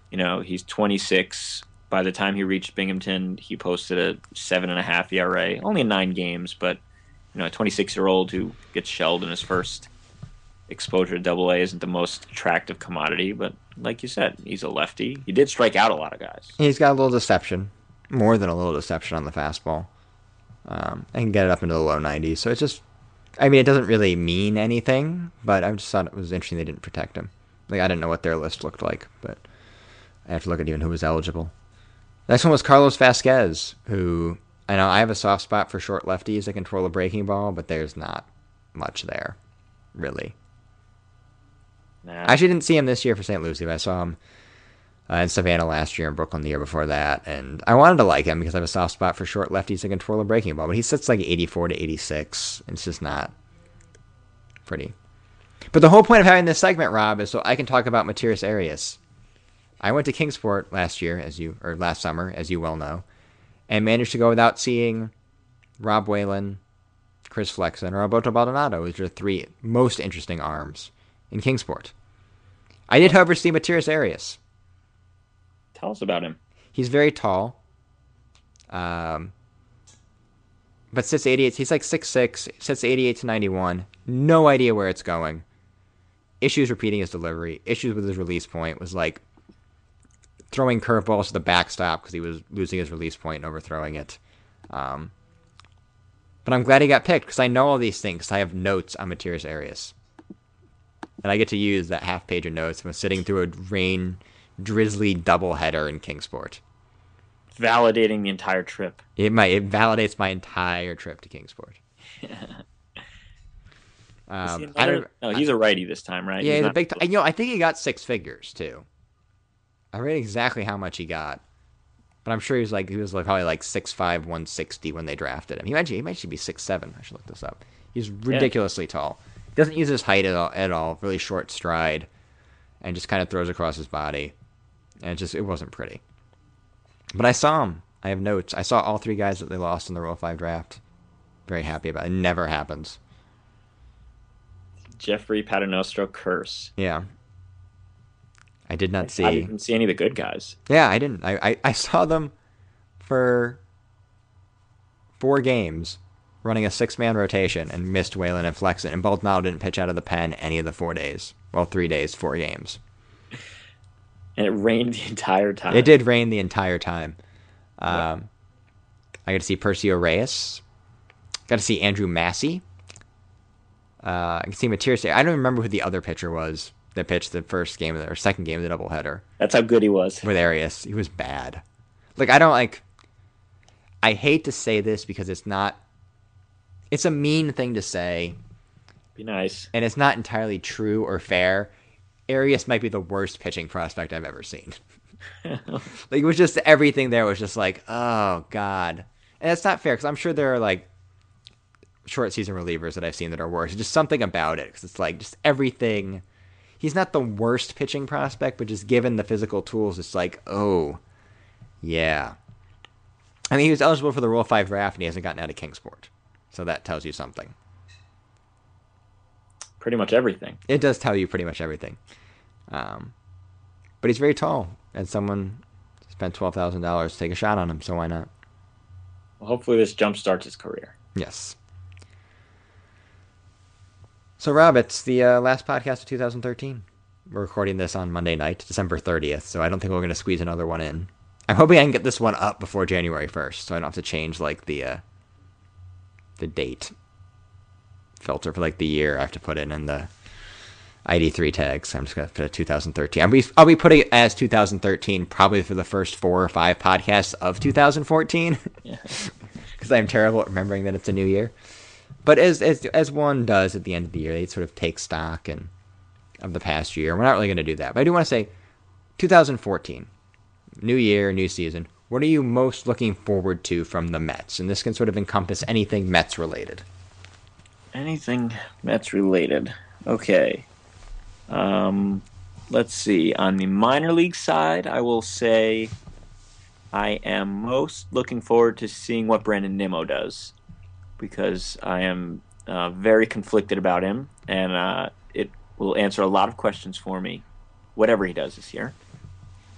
You know, he's twenty-six. By the time he reached Binghamton, he posted a seven and a half E R A, only in nine games, but you know, a twenty-six year old who gets shelled in his first exposure to Double A isn't the most attractive commodity. But like you said, he's a lefty. He did strike out a lot of guys. He's got a little deception, more than a little deception on the fastball, um, and can get it up into the low nineties. So it's just, I mean, it doesn't really mean anything, but I just thought it was interesting they didn't protect him. Like, I didn't know what their list looked like, but I have to look at even who was eligible. Next one was Carlos Vasquez, who, I know I have a soft spot for short lefties that control a breaking ball, but there's not much there, really. Nah. I actually didn't see him this year for Saint Lucie, but I saw him uh, in Savannah last year and Brooklyn the year before that, and I wanted to like him because I have a soft spot for short lefties that control a breaking ball, but he sits like eighty-four to eighty-six, and it's just not pretty. But the whole point of having this segment, Rob, is so I can talk about Matias Arias. I went to Kingsport last year, as you or last summer, as you well know, and managed to go without seeing Rob Whalen, Chris Flexen, or Alberto Baldonado, which are the three most interesting arms in Kingsport. I did, however, see Matias Arias. Tell us about him. He's very tall, um, but sits eighty-eight. He's like six six, sits eighty-eight to ninety-one. No idea where it's going. Issues repeating his delivery. Issues with his release point. Was like throwing curveballs to the backstop because he was losing his release point and overthrowing it. Um, but I'm glad he got picked because I know all these things. I have notes on Matias Arias. And I get to use that half page of notes from sitting through a rain, drizzly doubleheader in Kingsport. Validating the entire trip. It might it validates my entire trip to Kingsport. um, he I don't. No, he's a righty this time, right? Yeah, he's he's not... a big. T- you know, I think he got six figures too. I read exactly how much he got, but I'm sure he was like he was like probably like six five, one sixty when they drafted him. He might he might actually be six seven. I should look this up. He's ridiculously yeah. tall. Doesn't use his height at all, at all. Really short stride, and just kind of throws across his body, and it just it wasn't pretty. But I saw him. I have notes. I saw all three guys that they lost in the Rule five draft. Very happy about it. It never happens. Jeffrey Paternostro curse. Yeah. I did not see. I didn't see any of the good guys. Yeah, I didn't. I, I, I saw them for four games running a six-man rotation and missed Whalen and Flexen, and Baldonado didn't pitch out of the pen any of the four days. Well, three days, four games. And it rained the entire time. It did rain the entire time. Um, I got to see Percio Reyes. Got to see Andrew Massey. Uh, I can see Matias. I don't remember who the other pitcher was that pitched the first game of the, or second game of the doubleheader. That's how good he was. With Arias. He was bad. Like, I don't like... I hate to say this because it's not... It's a mean thing to say. Be nice. And it's not entirely true or fair. Arias might be the worst pitching prospect I've ever seen. Like, it was just... Everything there was just like, oh, God. And it's not fair because I'm sure there are, like, short season relievers that I've seen that are worse. It's just something about it because it's like, just everything... He's not the worst pitching prospect, but just given the physical tools, it's like, oh, yeah. I mean, he was eligible for the Rule five draft, and he hasn't gotten out of Kingsport. So that tells you something. Pretty much everything. It does tell you pretty much everything. Um, but he's very tall, and someone spent twelve thousand dollars to take a shot on him, so why not? Well, hopefully this jumpstarts his career. Yes. So, Rob, it's the uh, last podcast of two thousand thirteen. We're recording this on Monday night, December thirtieth, so I don't think we're going to squeeze another one in. I'm hoping I can get this one up before January first, so I don't have to change, like, the uh, the date filter for, like, the year I have to put in in the I D three tags. I'm just going to put it two thousand thirteen. I'll be, I'll be putting it as two thousand thirteen probably for the first four or five podcasts of two thousand fourteen, because yeah. I'm terrible at remembering that it's a new year. But as as as one does at the end of the year, they sort of take stock and of the past year. We're not really going to do that. But I do want to say, two thousand fourteen, new year, new season. What are you most looking forward to from the Mets? And this can sort of encompass anything Mets related. Anything Mets related. Okay. Um, let's see. On the minor league side, I will say I am most looking forward to seeing what Brandon Nimmo does, because I am uh, very conflicted about him, and uh, it will answer a lot of questions for me, whatever he does this year.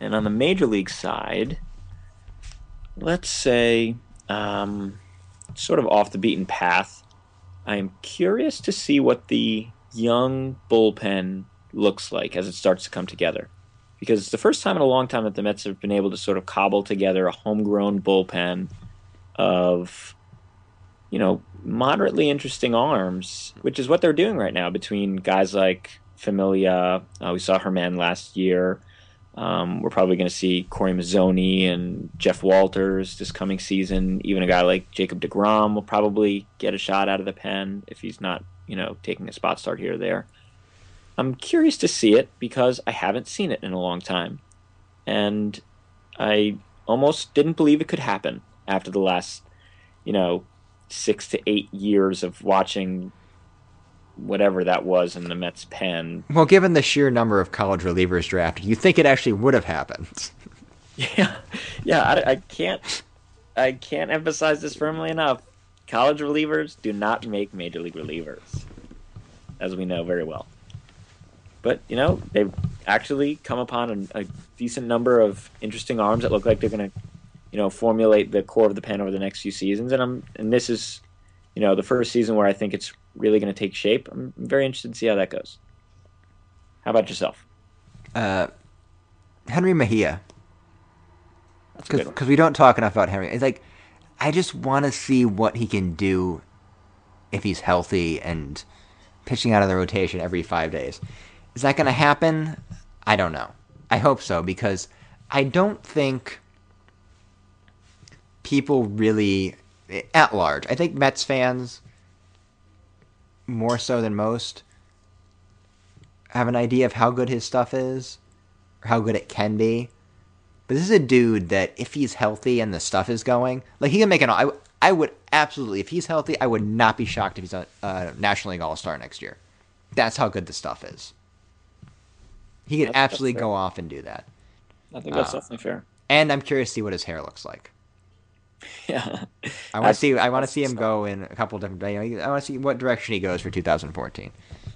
And on the major league side, let's say, um, sort of off the beaten path, I am curious to see what the young bullpen looks like as it starts to come together. Because it's the first time in a long time that the Mets have been able to sort of cobble together a homegrown bullpen of, you know, moderately interesting arms, which is what they're doing right now between guys like Familia. Uh, we saw Herman last year. Um, we're probably going to see Corey Mazzoni and Jeff Walters this coming season. Even a guy like Jacob deGrom will probably get a shot out of the pen if he's not, you know, taking a spot start here or there. I'm curious to see it because I haven't seen it in a long time. And I almost didn't believe it could happen after the last, you know, six to eight years of watching whatever that was in the Mets pen. Well, given the sheer number of college relievers drafted, you think it actually would have happened. Yeah, yeah. I, I can't, I can't emphasize this firmly enough. College relievers do not make major league relievers, as we know very well. But you know, they've actually come upon a, a decent number of interesting arms that look like they're going to, you know, formulate the core of the pen over the next few seasons. And I'm, and this is, you know, the first season where I think it's really going to take shape. I'm very interested to see how that goes. How about yourself? Uh, Henry Mejia. That's a good one. Because we don't talk enough about Henry. It's like, I just want to see what he can do if he's healthy and pitching out of the rotation every five days. Is that going to happen? I don't know. I hope so, because I don't think people really, at large, I think Mets fans, more so than most, have an idea of how good his stuff is, or how good it can be. But this is a dude that, if he's healthy and the stuff is going, like, he can make an, I, I would absolutely, if he's healthy, I would not be shocked if he's a uh, National League All-Star next year. That's how good the stuff is. He could That's, absolutely that's go off and do that. I think that's uh, definitely fair. And I'm curious to see what his hair looks like. Yeah, I want to see. I want to see him go in a couple different. You know, I want to see what direction he goes for two thousand fourteen.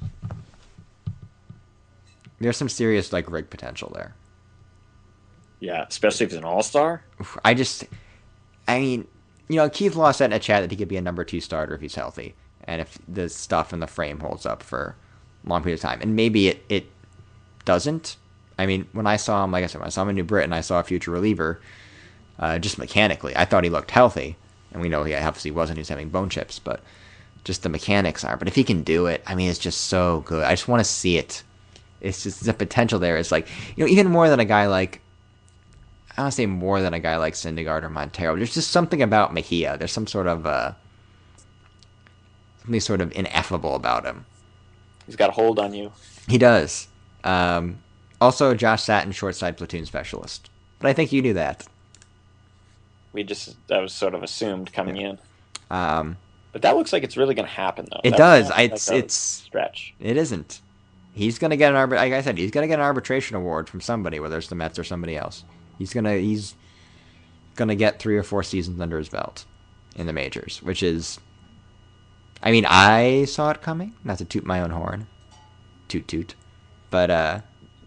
There's some serious like rig potential there. Yeah, especially if he's an all-star. I just, I mean, you know, Keith Law said in a chat that he could be a number two starter if he's healthy, and if the stuff in the frame holds up for a long period of time. And maybe it, it doesn't. I mean, when I saw him, like I said, when I saw him in New Britain, I saw a future reliever. Uh, just mechanically, I thought he looked healthy, and we know he obviously wasn't. He was having bone chips, but just the mechanics are. But if he can do it, I mean, it's just so good. I just want to see it. It's just the potential there. It's like, you know, even more than a guy like, I don't want to say more than a guy like Syndergaard or Montero. There's just something about Mejia. There's some sort of uh, something sort of ineffable about him. He's got a hold on you. He does. Um, also, Josh Satin, short side platoon specialist. But I think you knew that. We just that was sort of assumed coming Yeah. in. Um, But that looks like it's really going to happen, though. it That does. sounds It's like a it's stretch. it isn't. He's gonna get an arbit. Like I said, he's gonna get an arbitration award from somebody, whether it's the Mets or somebody else. He's gonna he's gonna get three or four seasons under his belt in the majors, which is. I mean, I saw it coming. Not to toot my own horn, toot toot, but uh,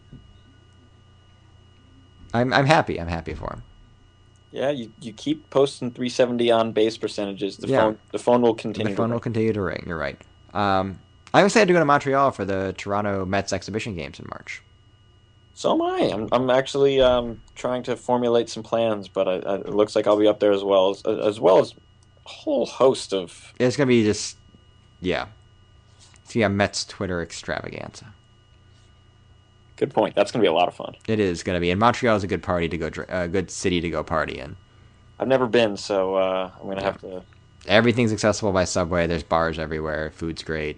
I'm I'm happy. I'm happy for him. Yeah, you, you keep posting three seventy on base percentages. The Yeah. phone the phone will continue. The phone to will continue to ring. You're right. Um, I'm excited to go to Montreal for the Toronto Mets exhibition games in March. So am I. I'm I'm actually um, trying to formulate some plans, but I, I, it looks like I'll be up there as well as as well as a whole host of. It's gonna be just, yeah. See a Mets Twitter extravaganza. Good point. That's going to be a lot of fun. It is gonna be, and Montreal is a good party to go, a uh, good city to go party in. I've never been, so uh, I'm going to Yeah. have to. Everything's accessible by subway. There's bars everywhere. Food's great.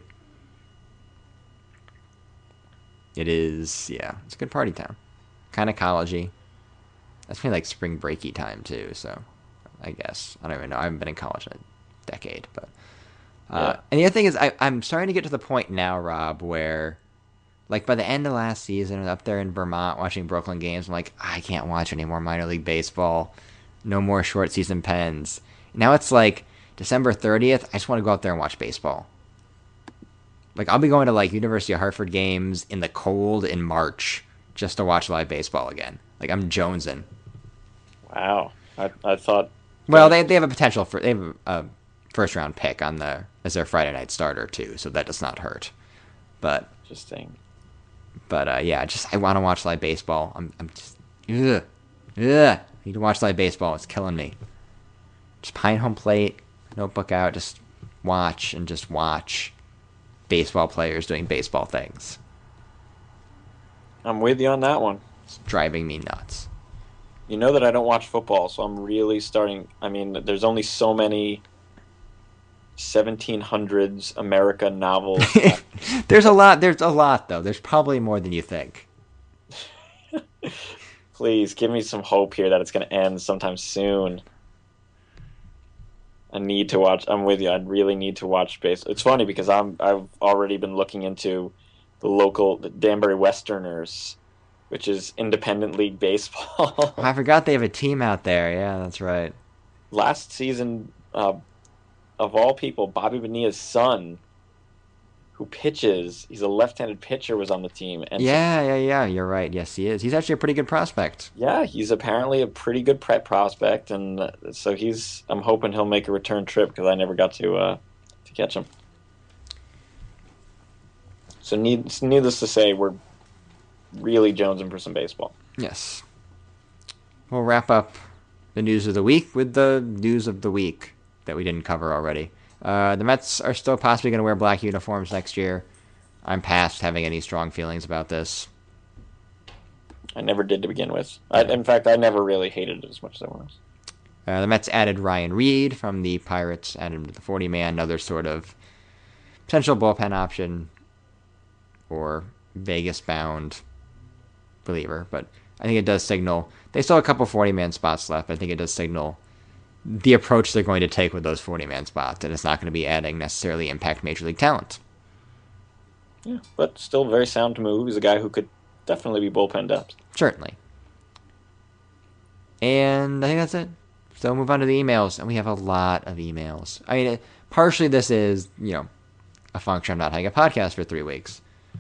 It is, yeah. It's a good party town. Kind of collegey. That's pretty like spring breaky time too. So, I guess I don't even know. I haven't been in college in a decade, but. Uh, Yeah. And the other thing is, I, I'm starting to get to the point now, Rob, where, like, by the end of last season, up there in Vermont watching Brooklyn games, I'm like, I can't watch any more minor league baseball. No more short season pens. Now it's like December thirtieth. I just want to go out there and watch baseball. Like, I'll be going to, like, University of Hartford games in the cold in March just to watch live baseball again. Like, I'm jonesing. Wow. I I thought. Well, they they have a potential for they have a, a first round pick on the as their Friday night starter too, so that does not hurt. But Interesting. but uh, yeah, just I want to watch live baseball. I'm I'm just ugh ugh. I need to watch live baseball. It's killing me. Just pine home plate, notebook out, just watch and just watch baseball players doing baseball things. I'm with you on that one. It's driving me nuts. You know that I don't watch football, so I'm really starting. I mean, there's only so many seventeen hundreds America novels. There's a lot. There's a lot, though. There's probably more than you think. Please give me some hope here that it's going to end sometime soon. I need to watch. I'm with you. I really need to watch base. It's funny because I'm. I've already been looking into the local the Danbury Westerners, which is independent league baseball. Oh, I forgot they have a team out there. Yeah, that's right. Last season, uh, of all people, Bobby Bonilla's son, who pitches, he's a left-handed pitcher, was on the team. And yeah, yeah, yeah. You're right. Yes, he is. He's actually a pretty good prospect. Yeah, he's apparently a pretty good prep prospect, and uh, so he's. I'm hoping he'll make a return trip because I never got to uh, to catch him. So, need, needless to say, we're really jonesing for some baseball. Yes. We'll wrap up the news of the week with the news of the week that we didn't cover already. Uh, the Mets are still possibly going to wear black uniforms next year. I'm past having any strong feelings about this. I never did to begin with. I, in fact, I never really hated it as much as everyone else. Uh, the Mets added Ryan Reed from the Pirates, added him to the forty-man, another sort of potential bullpen option or Vegas-bound reliever. But I think it does signal, they still have a couple forty-man spots left, but I think it does signal the approach they're going to take with those forty-man spots, and it's not going to be adding necessarily impact major league talent. Yeah, but still very sound move. He's a guy who could definitely be bullpen depth. Certainly. And I think that's it. So we'll move on to the emails, and we have a lot of emails. I mean, partially this is, you know, a function of not having a podcast for three weeks.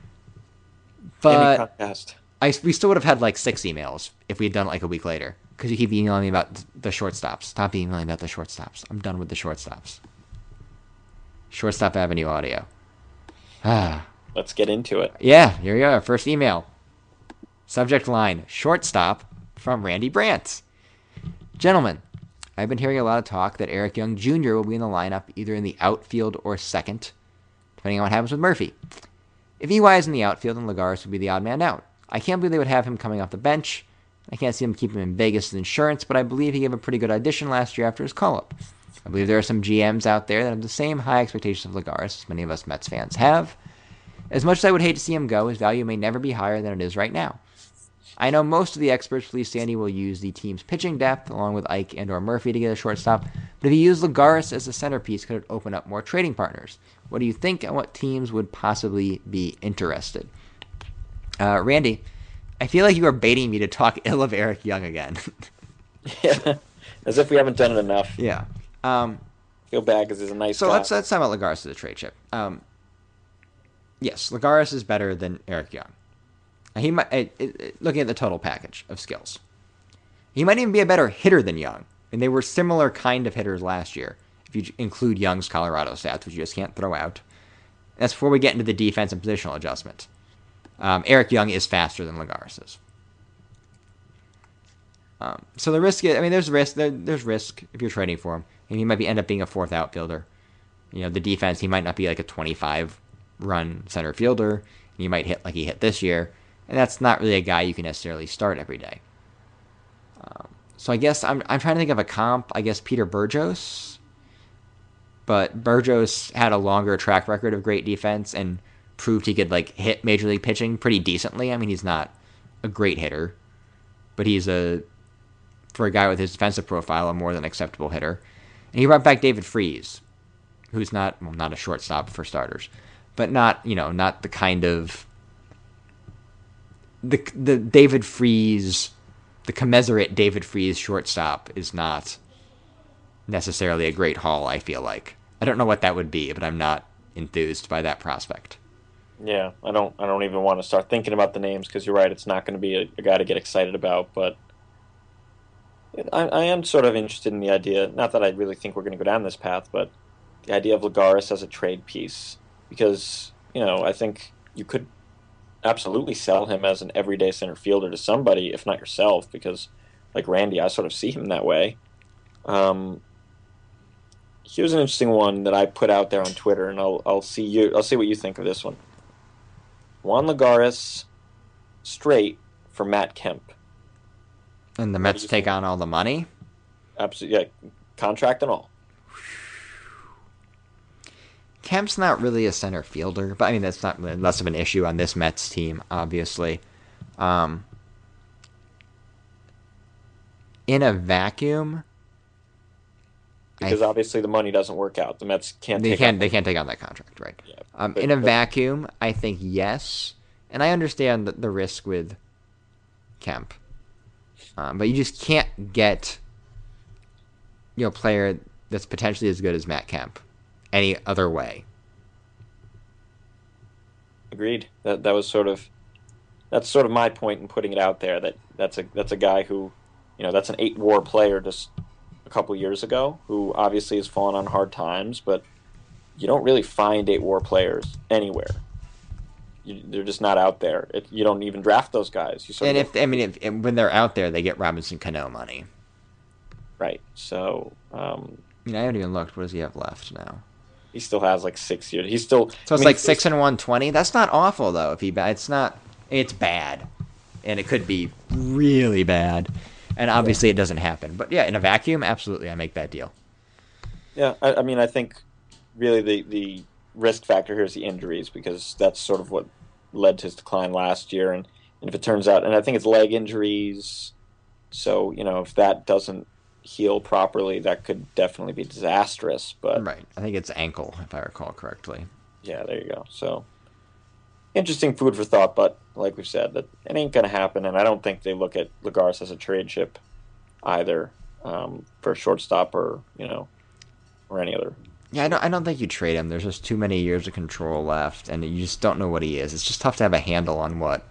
But I, we still would have had like six emails if we had done it like a week later. Because you keep emailing me about the shortstops. Stop emailing about the shortstops. I'm done with the shortstops. Shortstop Avenue audio. Ah. Let's get into it. Yeah, here we go. First email. Subject line, shortstop from Randy Brandt. Gentlemen, I've been hearing a lot of talk that Eric Young Junior will be in the lineup either in the outfield or second, depending on what happens with Murphy. If E Y is in the outfield, then Lagares would be the odd man out. I can't believe they would have him coming off the bench. I can't see him keeping him in Vegas as insurance, but I believe he gave a pretty good audition last year after his call-up. I believe there are some G Ms out there that have the same high expectations of Lagares as many of us Mets fans have. As much as I would hate to see him go, his value may never be higher than it is right now. I know most of the experts believe Sandy will use the team's pitching depth along with Ike and or Murphy to get a shortstop, but if he used Lagares as the centerpiece, could it open up more trading partners? What do you think and what teams would possibly be interested? Uh, Randy, I feel like you are baiting me to talk ill of Eric Young again. Yeah, as if we haven't done it enough. Yeah. Um, I feel bad because he's a nice so guy. let's, let's talk about Lagares as a trade chip. Um, yes, Lagares is better than Eric Young. He might, it, it, looking at the total package of skills, he might even be a better hitter than Young. And they were similar kind of hitters last year, if you include Young's Colorado stats, which you just can't throw out. That's before we get into the defense and positional adjustment. Um, Eric Young is faster than Lagares is. Um, so the risk is, I mean, there's risk. There, there's risk if you're trading for him. And he might be end up being a fourth outfielder. You know, the defense, he might not be like a twenty-five run center fielder. And he might hit like he hit this year. And that's not really a guy you can necessarily start every day. Um, so I guess I'm I'm trying to think of a comp. I guess Peter Burgos. But Burgos had a longer track record of great defense and proved he could like hit major league pitching pretty decently. I mean, he's not a great hitter, but he's a, for a guy with his defensive profile, a more than acceptable hitter. And he brought back David Freese, who's not well, not a shortstop for starters, but not you know not the kind of The the David Freese, the commensurate David Freese shortstop is not necessarily a great haul, I feel like. I don't know what that would be, but I'm not enthused by that prospect. Yeah, I don't I don't even want to start thinking about the names because you're right. It's not going to be a, a guy to get excited about, but I, I am sort of interested in the idea. Not that I really think we're going to go down this path, but the idea of Lagares as a trade piece because you know I think you could absolutely sell him as an everyday center fielder to somebody, if not yourself, because like Randy, I sort of see him that way. Um, Here's an interesting one that I put out there on Twitter, and I'll I'll see you I'll see what you think of this one. Juan Lagares straight for Matt Kemp. And the What do Mets you take think? on all the money. Absolutely, yeah, contract and all. Kemp's not really a center fielder, but I mean that's not less of an issue on this Mets team, obviously. Um, in a vacuum, I Because obviously the money doesn't work out. The Mets can't they take on. can't they can't take on that contract, right? Yeah, Um, in but a but vacuum, I think yes, and I understand the, the risk with Kemp, um, but you just can't get you know a player that's potentially as good as Matt Kemp any other way. agreed. That that was sort of that's sort of my point in putting it out there. That that's a that's a guy who, you know, that's an eight WAR player just a couple years ago who obviously has fallen on hard times, but you don't really find eight WAR players anywhere. You, they're just not out there. It, you don't even draft those guys. You sort of And get if I mean if, if- when they're out there, they get Robinson Cano money. right. So um, I mean, I haven't even looked. What does he have left now? he still has like six years. He's still. So I it's mean, like he's, six and one twenty. That's not awful though. If he, it's not, it's bad, and it could be really bad. And yeah, obviously, it doesn't happen. But yeah, in a vacuum, absolutely, I make that deal. yeah. I, I mean, I think really the the risk factor here is the injuries because that's sort of what led to his decline last year. And, and if it turns out, and I think it's leg injuries. So you know, if that doesn't heal properly, that could definitely be disastrous. But Right. I think it's ankle, if I recall correctly. yeah, there you go. So interesting food for thought, but like we've said, that it ain't gonna happen, and I don't think they look at Lagares as a trade chip either um, for a shortstop or you know or any other Yeah, I sort don't. of. I don't think you trade him. There's just too many years of control left, and you just don't know what he is. It's just tough to have a handle on what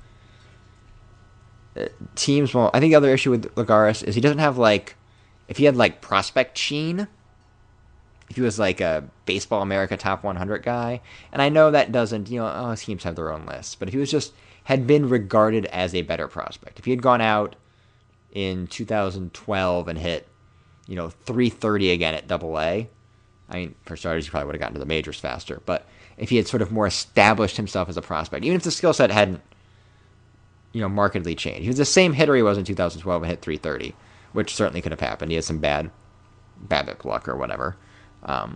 uh, teams will. I think the other issue with Lagares is he doesn't have like, if he had like prospect sheen, if he was like a Baseball America Top one hundred guy, and I know that doesn't, you know, oh, teams have their own lists, but if he was just had been regarded as a better prospect, if he had gone out in two thousand twelve and hit, you know, three thirty again at Double A, I mean, for starters, he probably would have gotten to the majors faster, but if he had sort of more established himself as a prospect, even if the skill set hadn't, you know, markedly changed, he was the same hitter he was in two thousand twelve and hit three thirty, which certainly could have happened. He had some bad BABIP luck or whatever. Um,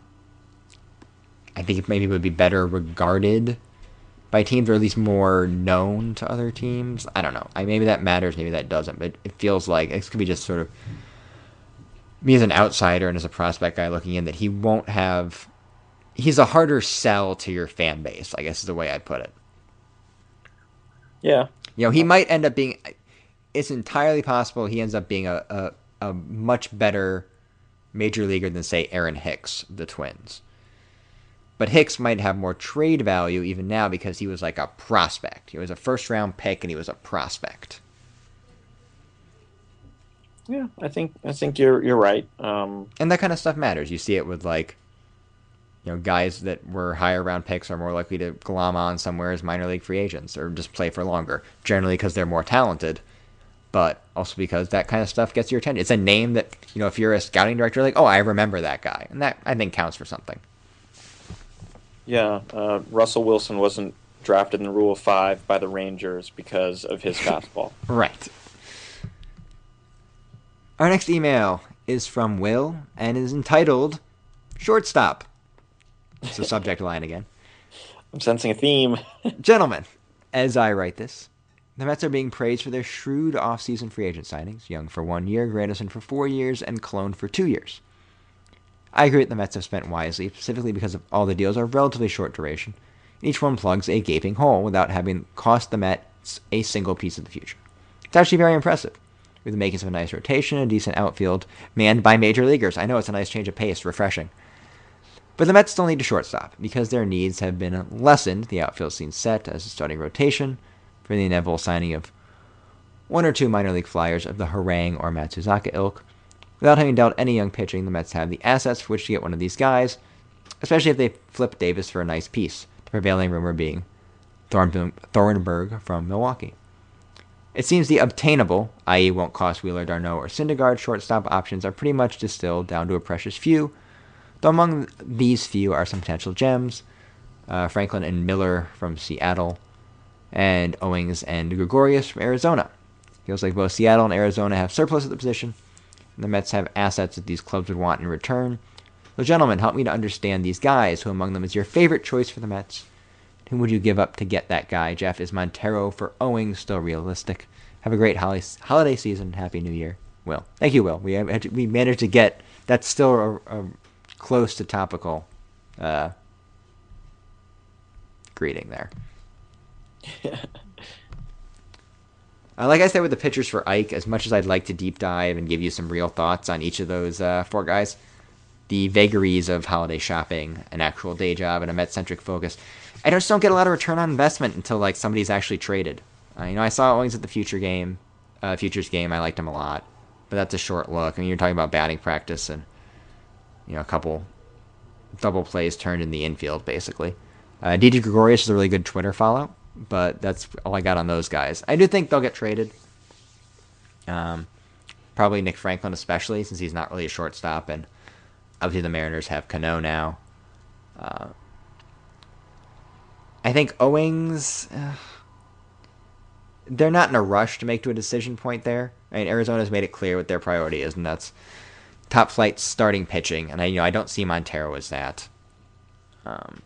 I think maybe it would be better regarded by teams, or at least more known to other teams. I don't know. I maybe that matters, maybe that doesn't. But it feels like it could be just sort of me as an outsider and as a prospect guy looking in that he won't have. He's a harder sell to your fan base, I guess is the way I'd put it. Yeah, You know, he might end up being. It's entirely possible he ends up being a, a, a much better major leaguer than, say, Aaron Hicks, the Twins. But Hicks might have more trade value even now because he was like a prospect. He was a first round pick and he was a prospect. yeah. I think I think you're you're right. Um, And that kind of stuff matters. You see it with like, you know, guys that were higher round picks are more likely to glom on somewhere as minor league free agents or just play for longer. Generally because they're more talented, but also because that kind of stuff gets your attention. It's a name that, you know, if you're a scouting director, like, oh, I remember that guy. And that, I think, counts for something. yeah, uh, Russell Wilson wasn't drafted in the Rule of Five by the Rangers because of his fastball. Right. Our next email is from Will and is entitled Shortstop. It's the subject line again. I'm sensing a theme. Gentlemen, as I write this, the Mets are being praised for their shrewd offseason free agent signings, Young for one year, Granderson for four years, and Clone for two years. I agree that the Mets have spent wisely, specifically because of all the deals are relatively short duration. Each one plugs a gaping hole without having cost the Mets a single piece of the future. It's actually very impressive, with the makings of a nice rotation, a decent outfield, manned by major leaguers. I know it's a nice change of pace, refreshing. But the Mets still need a shortstop because their needs have been lessened. The outfield seems set as a starting rotation for the inevitable signing of one or two minor league flyers of the Harang or Matsuzaka ilk. Without having dealt any young pitching, the Mets have the assets for which to get one of these guys, especially if they flip Davis for a nice piece, the prevailing rumor being Thornburg from Milwaukee. It seems the obtainable, that is won't cost Wheeler, d'Arnaud, or Syndergaard shortstop options are pretty much distilled down to a precious few, though among these few are some potential gems, uh, Franklin and Miller from Seattle, and Owings and Gregorius from Arizona. Feels like both Seattle and Arizona have surplus at the position, and the Mets have assets that these clubs would want in return. So gentlemen, help me to understand these guys. Who among them is your favorite choice for the Mets? Who would you give up to get that guy? Jeff, is Montero for Owings still realistic? Have a great holiday season. Happy New Year. Will. Thank you, Will. We we managed to get, that's still a, a close to topical uh, greeting there. uh, like I said with the pitchers for Ike, as much as I'd like to deep dive and give you some real thoughts on each of those uh, four guys, the vagaries of holiday shopping, an actual day job, and a Met-centric focus, I just don't get a lot of return on investment until like somebody's actually traded. Uh, you know, I saw Owings at the future game, uh, futures game. I liked him a lot, but that's a short look. I mean, you're talking about batting practice and you know a couple double plays turned in the infield, basically. Uh, D J Gregorius is a really good Twitter follow, but that's all I got on those guys. I do think they'll get traded. Um, probably Nick Franklin, especially since he's not really a shortstop, and obviously the Mariners have Cano now. Uh, I think Owings, uh, they're not in a rush to make to a decision point there. I mean, Arizona's made it clear what their priority is, and that's top flight starting pitching. And I, you know, I don't see Montero as that. Um,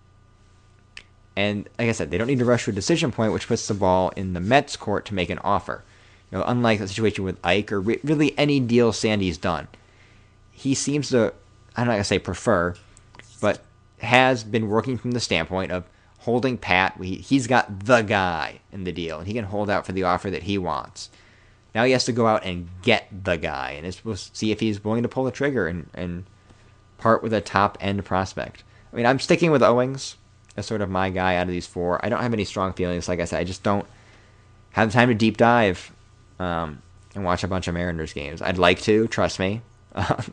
and like I said, they don't need to rush to a decision point, which puts the ball in the Mets' court to make an offer. You know, unlike the situation with Ike or re- really any deal Sandy's done, he seems to, I'm not gonna say prefer, but has been working from the standpoint of holding pat. He's got the guy in the deal, and he can hold out for the offer that he wants. Now he has to go out and get the guy, and it's, we'll see if he's willing to pull the trigger and, and part with a top-end prospect. I mean, I'm sticking with Owings as sort of my guy out of these four. I don't have any strong feelings. Like I said, I just don't have the time to deep dive um, and watch a bunch of Mariners games. I'd like to, trust me. It'd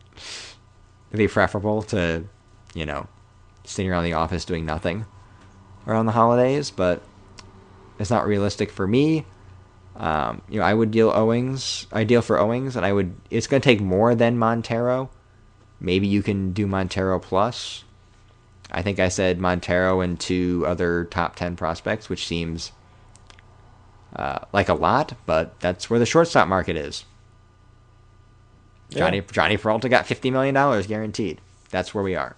be preferable to, you know, sitting around the office doing nothing around the holidays, but it's not realistic for me. Um, you know, I would deal Owings. I deal for Owings, and I would. It's going to take more than Montero. Maybe you can do Montero plus. I think I said Montero and two other top ten prospects, which seems uh, like a lot, but that's where the shortstop market is. Yeah. Johnny Johnny Peralta got fifty million dollars guaranteed. That's where we are.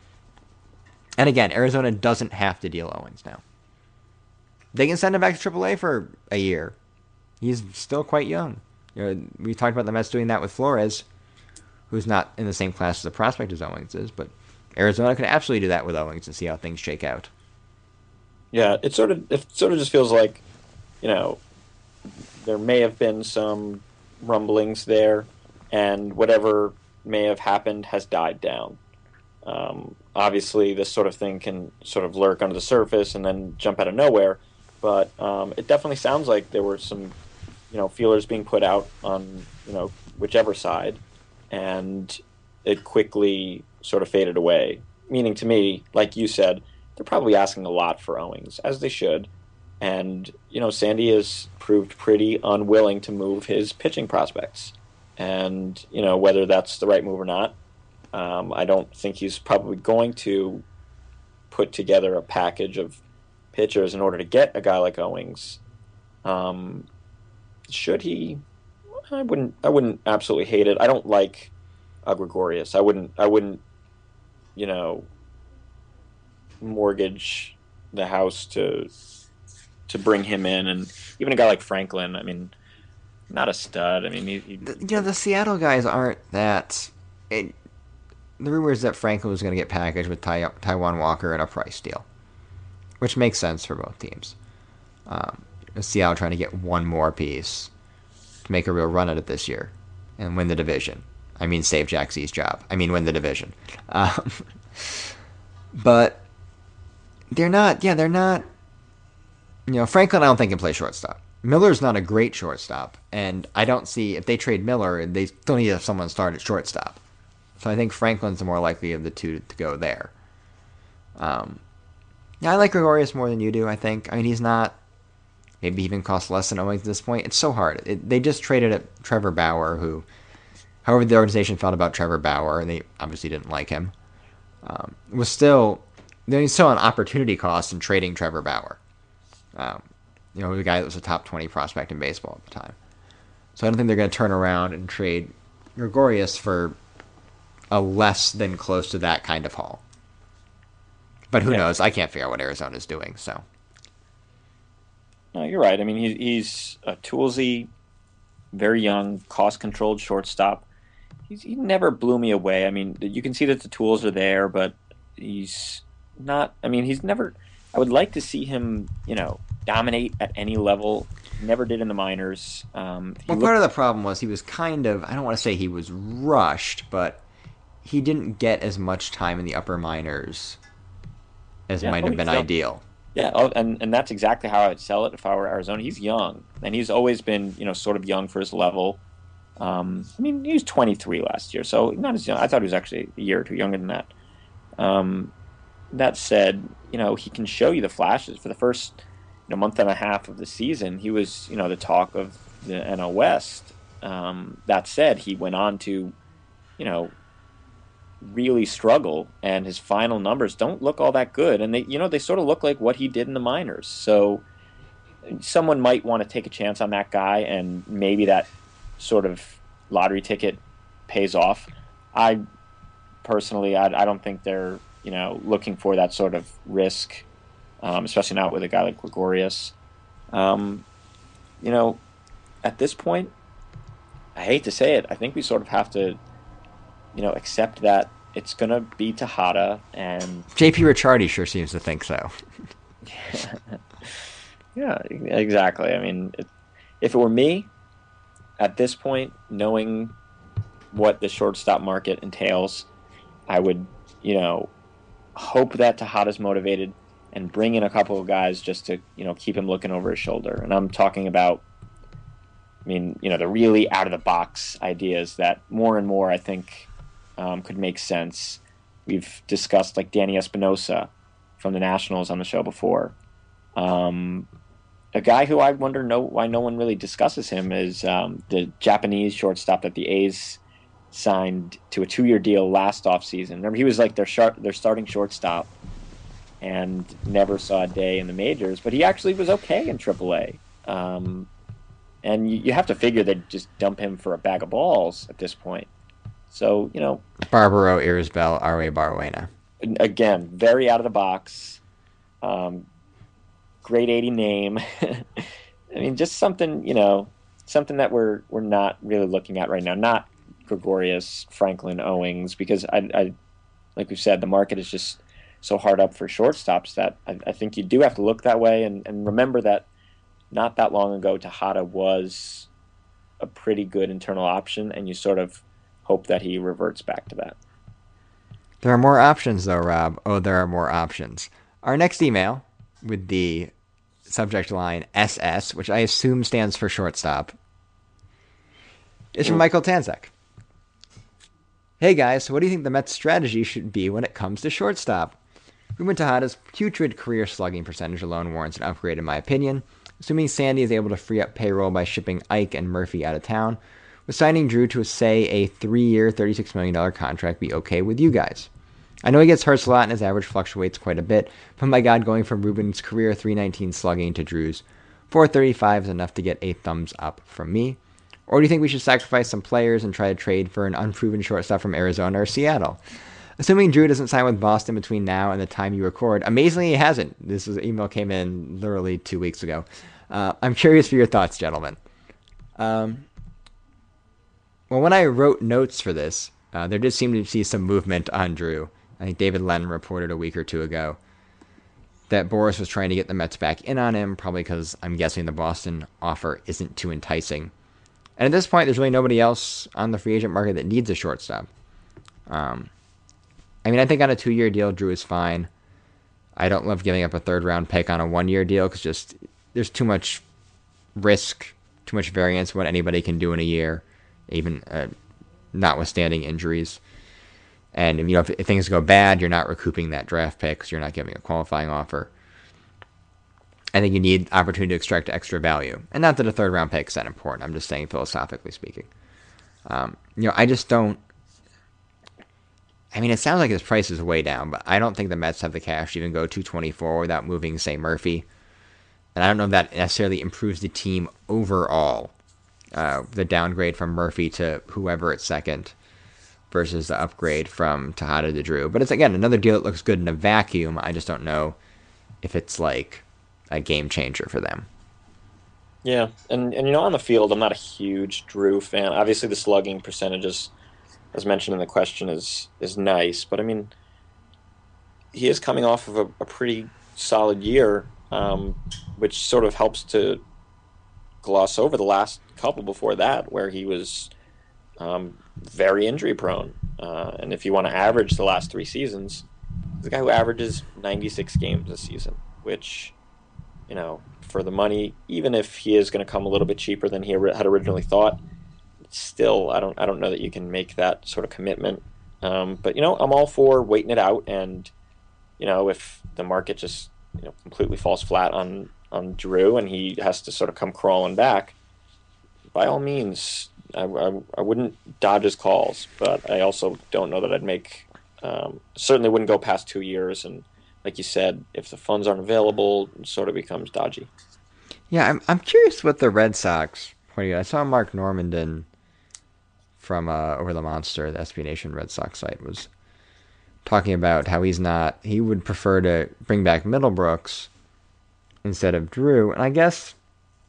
And again, Arizona doesn't have to deal Owings now. They can send him back to triple A for a year. He's still quite young. You know, we talked about the Mets doing that with Flores, who's not in the same class as a prospect as Owings is, but Arizona can absolutely do that with Owings and see how things shake out. Yeah, it sort of it sort of just feels like, you know, there may have been some rumblings there, and whatever may have happened has died down. Um, obviously, this sort of thing can sort of lurk under the surface and then jump out of nowhere, but um, it definitely sounds like there were some, you know, feelers being put out on, you know, whichever side, and it quickly sort of faded away. Meaning to me, like you said, they're probably asking a lot for Owings, as they should, and, you know, Sandy has proved pretty unwilling to move his pitching prospects, and, you know, whether that's the right move or not, Um, I don't think he's probably going to put together a package of pitchers in order to get a guy like Owings. Um, should he? I wouldn't. I wouldn't absolutely hate it. I don't like uh, Gregorius. I wouldn't. I wouldn't. You know, mortgage the house to to bring him in, and even a guy like Franklin. I mean, not a stud. I mean, he, he, you know, the Seattle guys aren't that. It, The rumor is that Franklin was going to get packaged with Tai- Taijuan Walker in a price deal, which makes sense for both teams. Um, Seattle trying to get one more piece to make a real run at it this year and win the division. I mean, save Jack Z's job. I mean, win the division. Um, But they're not, yeah, they're not, you know, Franklin I don't think can play shortstop. Miller's not a great shortstop, and I don't see, if they trade Miller, they still need to have someone start at shortstop. So I think Franklin's the more likely of the two to go there. Um, yeah, I like Gregorius more than you do, I think. I mean, he's not, maybe even costs less than Owings at this point. It's so hard. It, they just traded at Trevor Bauer, who, however the organization felt about Trevor Bauer, and they obviously didn't like him, um, was still, there's still an opportunity cost in trading Trevor Bauer. Um, you know, the guy that was a top twenty prospect in baseball at the time. So I don't think they're going to turn around and trade Gregorius for a less than close to that kind of haul. But who yeah. knows? I can't figure out what Arizona's doing, so. No, you're right. I mean, he, he's a toolsy, very young, cost-controlled shortstop. He's, he never blew me away. I mean, you can see that the tools are there, but he's not, I mean, he's never, I would like to see him, you know, dominate at any level. Never did in the minors. Um, well, looked... part of the problem was he was kind of, I don't want to say he was rushed, but he didn't get as much time in the upper minors as yeah, might have been young. ideal. Yeah, oh, and, and that's exactly how I would sell it if I were Arizona. He's young, and he's always been, you know, sort of young for his level. Um, I mean, he was twenty-three last year, so not as young. I thought he was actually a year or two younger than that. Um, that said, you know, he can show you the flashes. For the first you know, month and a half of the season, he was, you know, the talk of the N L West. Um, that said, he went on to, you know, really struggle, and his final numbers don't look all that good. And they, you know, they sort of look like what he did in the minors. So someone might want to take a chance on that guy, and maybe that sort of lottery ticket pays off. I personally, I, I don't think they're, you know, looking for that sort of risk, um, especially not with a guy like Gregorius. Um, you know, at this point, I hate to say it, I think we sort of have to, you know, accept that it's going to be Tejada, and J P Ricciardi sure seems to think so. Yeah, exactly. I mean, it, if it were me, at this point, knowing what the shortstop market entails, I would, you know, hope that Tejada's motivated and bring in a couple of guys just to, you know, keep him looking over his shoulder. And I'm talking about, I mean, you know, the really out-of-the-box ideas that more and more, I think, um, could make sense. We've discussed, like, Danny Espinosa from the Nationals on the show before. Um, a guy who I wonder no, why no one really discusses him is um, the Japanese shortstop that the A's signed to a two-year deal last offseason. Remember, he was like their short, their starting shortstop and never saw a day in the majors, but he actually was okay in triple A. Um, and you, you have to figure they'd just dump him for a bag of balls at this point. So, you know... Barbaro, Irisbel, Arwe Baruena. Again, very out of the box. Um, grade eighty name. I mean, just something, you know, something that we're we're not really looking at right now. Not Gregorius, Franklin, Owings, because I, I like we said, the market is just so hard up for shortstops that I, I think you do have to look that way, and, and remember that not that long ago, Tejada was a pretty good internal option, and you sort of hope that he reverts back to that. There are more options, though, Rob. Oh, there are more options. Our next email with the subject line S S, which I assume stands for shortstop, is from Michael Tanzek. Hey, guys, what do you think the Mets' strategy should be when it comes to shortstop? Ruben Tejada's putrid career slugging percentage alone warrants an upgrade, in my opinion. Assuming Sandy is able to free up payroll by shipping Ike and Murphy out of town, would signing Drew to, say, a three-year, thirty-six million dollars contract be okay with you guys? I know he gets hurt a lot and his average fluctuates quite a bit, but my God, going from Ruben's career three nineteen slugging to Drew's four thirty-five is enough to get a thumbs up from me. Or do you think we should sacrifice some players and try to trade for an unproven shortstop from Arizona or Seattle? Assuming Drew doesn't sign with Boston between now and the time you record, amazingly he hasn't. This was, email came in literally two weeks ago. Uh, I'm curious for your thoughts, gentlemen. Um, well, when I wrote notes for this, uh, there did seem to be some movement on Drew. I think David Lennon reported a week or two ago that Boras was trying to get the Mets back in on him, probably because I'm guessing the Boston offer isn't too enticing. And at this point, there's really nobody else on the free agent market that needs a shortstop. Um, I mean, I think on a two-year deal, Drew is fine. I don't love giving up a third-round pick on a one-year deal because just there's too much risk, too much variance what anybody can do in a year, even uh, notwithstanding injuries. And you know, if, if things go bad, you're not recouping that draft pick because you're not giving a qualifying offer. I think you need opportunity to extract extra value, and not that a third-round pick is that important. I'm just saying philosophically speaking. Um, you know, I just don't. I mean, it sounds like his price is way down, but I don't think the Mets have the cash to even go two twenty-four without moving, say, Murphy. And I don't know if that necessarily improves the team overall. Uh, the downgrade from Murphy to whoever at second versus the upgrade from Tejada to Drew. But it's, again, another deal that looks good in a vacuum. I just don't know if it's like a game changer for them. Yeah, and, and you know, on the field, I'm not a huge Drew fan. Obviously, the slugging percentages, as mentioned in the question, is is nice. But, I mean, he is coming off of a, a pretty solid year, um, which sort of helps to gloss over the last couple before that, where he was um, very injury-prone. Uh, and if you want to average the last three seasons, he's a guy who averages ninety-six games a season, which, you know, for the money, even if he is going to come a little bit cheaper than he had originally thought, still, I don't I don't know that you can make that sort of commitment. Um, but, you know, I'm all for waiting it out. And, you know, if the market just, you know, completely falls flat on, on Drew and he has to sort of come crawling back, by all means, I, I, I wouldn't dodge his calls. But I also don't know that I'd make, um, certainly wouldn't go past two years. And like you said, if the funds aren't available, it sort of becomes dodgy. Yeah, I'm I'm curious what the Red Sox point of view. I saw Mark Normandin from uh, Over the Monster, the S B Nation Red Sox site, was talking about how he's not. He would prefer to bring back Middlebrooks instead of Drew, and I guess,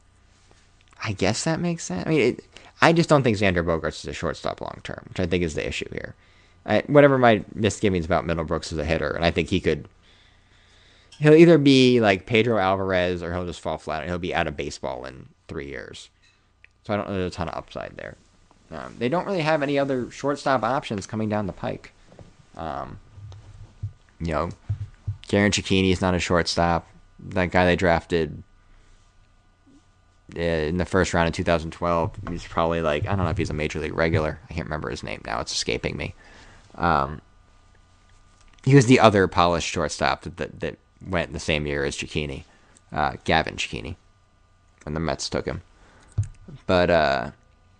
I guess that makes sense. I mean, it, I just don't think Xander Bogaerts is a shortstop long term, which I think is the issue here. I, whatever my misgivings about Middlebrooks as a hitter, and I think he could. He'll either be like Pedro Alvarez or he'll just fall flat. He'll be out of baseball in three years. So I don't know there's a ton of upside there. Um, they don't really have any other shortstop options coming down the pike. Um, you know, Garen Cicchini is not a shortstop. That guy they drafted in the first round in two thousand twelve, he's probably like, I don't know if he's a major league regular. I can't remember his name now. It's escaping me. Um, he was the other polished shortstop that, that, that went the same year as Cicchini, uh, Gavin Cicchini, when the Mets took him. But uh,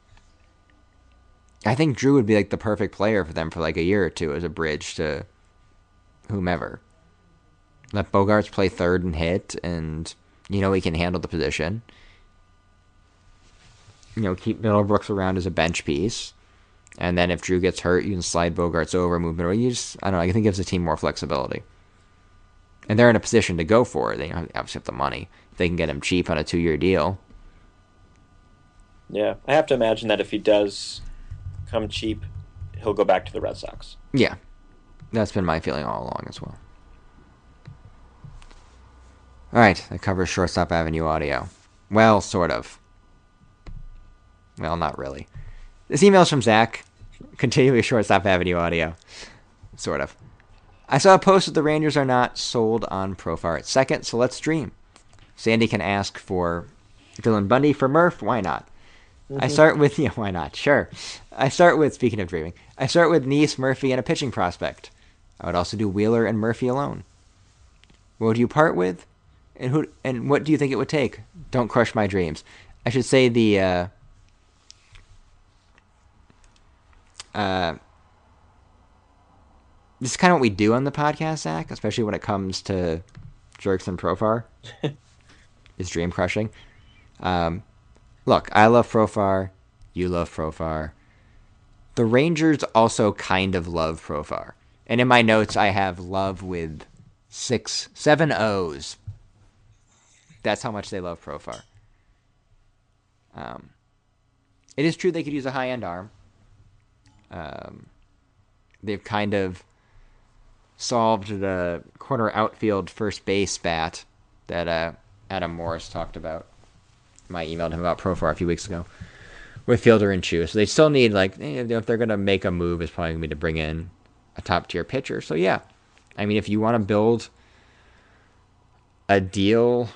I think Drew would be like the perfect player for them for like a year or two as a bridge to whomever. Let Bogaerts play third and hit, and you know he can handle the position. You know, keep Middlebrooks around as a bench piece, and then if Drew gets hurt, you can slide Bogaerts over, move Middle. You just, I don't know. I think it gives the team more flexibility. And they're in a position to go for it. They obviously have the money. If they can get him cheap on a two-year deal. Yeah, I have to imagine that if he does come cheap, he'll go back to the Red Sox. Yeah, that's been my feeling all along as well. All right, that covers Shortstop Avenue audio. Well, sort of. Well, not really. This email's from Zach. Continuing Shortstop Avenue audio. Sort of. I saw a post that the Rangers are not sold on Profar at second, so let's dream. Sandy can ask for Dylan Bundy for Murph. Why not? Mm-hmm. I start with, yeah, why not? Sure. I start with, speaking of dreaming, I start with Neese, Murphy, and a pitching prospect. I would also do Wheeler and Murphy alone. What would you part with? And who? And what do you think it would take? Don't crush my dreams. I should say the, uh, uh, this is kind of what we do on the podcast, Zach, especially when it comes to Jerks and Profar, is dream crushing. Um, look, I love Profar. You love Profar. The Rangers also kind of love Profar. And in my notes, I have love with six, seven O's. That's how much they love Profar. Um, it is true they could use a high-end arm. Um, they've kind of solved the corner outfield first base bat that uh, Adam Morris talked about. I emailed him about Profar a few weeks ago with Fielder and Chu. So they still need, like, if they're going to make a move, it's probably going to be to bring in a top tier pitcher. So yeah, I mean, if you want to build a deal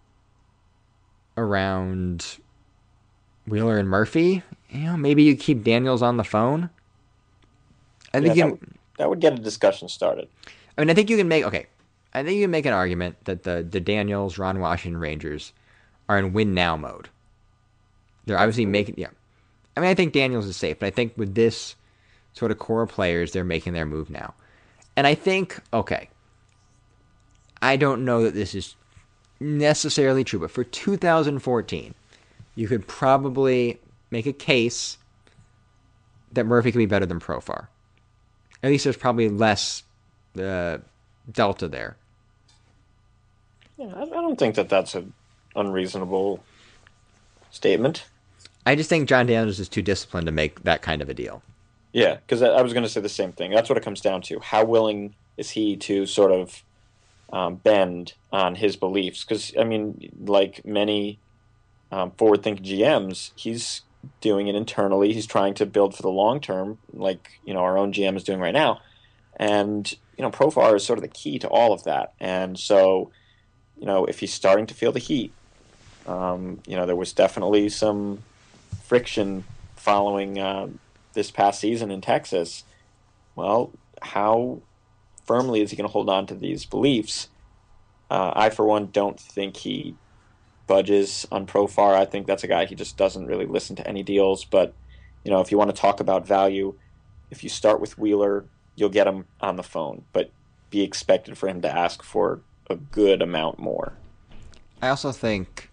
around Wheeler and Murphy, you know, maybe you keep Daniels on the phone. I think yeah, you that, would, that would get a discussion started. I mean, I think you can make okay. I think you can make an argument that the the Daniels, Ron Washington Rangers are in win now mode. They're obviously making yeah. I mean, I think Daniels is safe, but I think with this sort of core players, they're making their move now. And I think, okay, I don't know that this is necessarily true, but for two thousand fourteen, you could probably make a case that Murphy could be better than Profar. At least there's probably less uh, delta there. Yeah, I, I don't think that that's an unreasonable statement. I just think John Daniels is too disciplined to make that kind of a deal. Yeah, because I, I was going to say the same thing. That's what it comes down to. How willing is he to sort of um, bend on his beliefs? Because, I mean, like many um, forward-thinking G Ms, he's doing it internally. He's trying to build for the long term, like, you know, our own G M is doing right now. And, you know, Profar is sort of the key to all of that. And so, you know, if he's starting to feel the heat, um, you know, there was definitely some friction following uh, this past season in Texas. Well, how firmly is he going to hold on to these beliefs? Uh, I, for one, don't think he budges on Profar. I think that's a guy he just doesn't really listen to any deals. But, you know, if you want to talk about value, if you start with Wheeler, you'll get him on the phone. But be expected for him to ask for a good amount more. I also think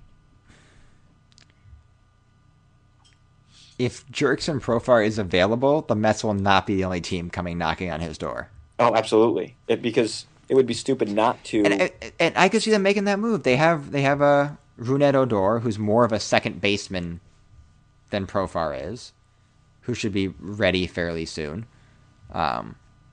if Jurickson Profar is available, the Mets will not be the only team coming knocking on his door. Oh, absolutely. It, because it would be stupid not to. And, and I could see them making that move. They have they have a Rougned Odor, who's more of a second baseman than Profar is, who should be ready fairly soon. Um,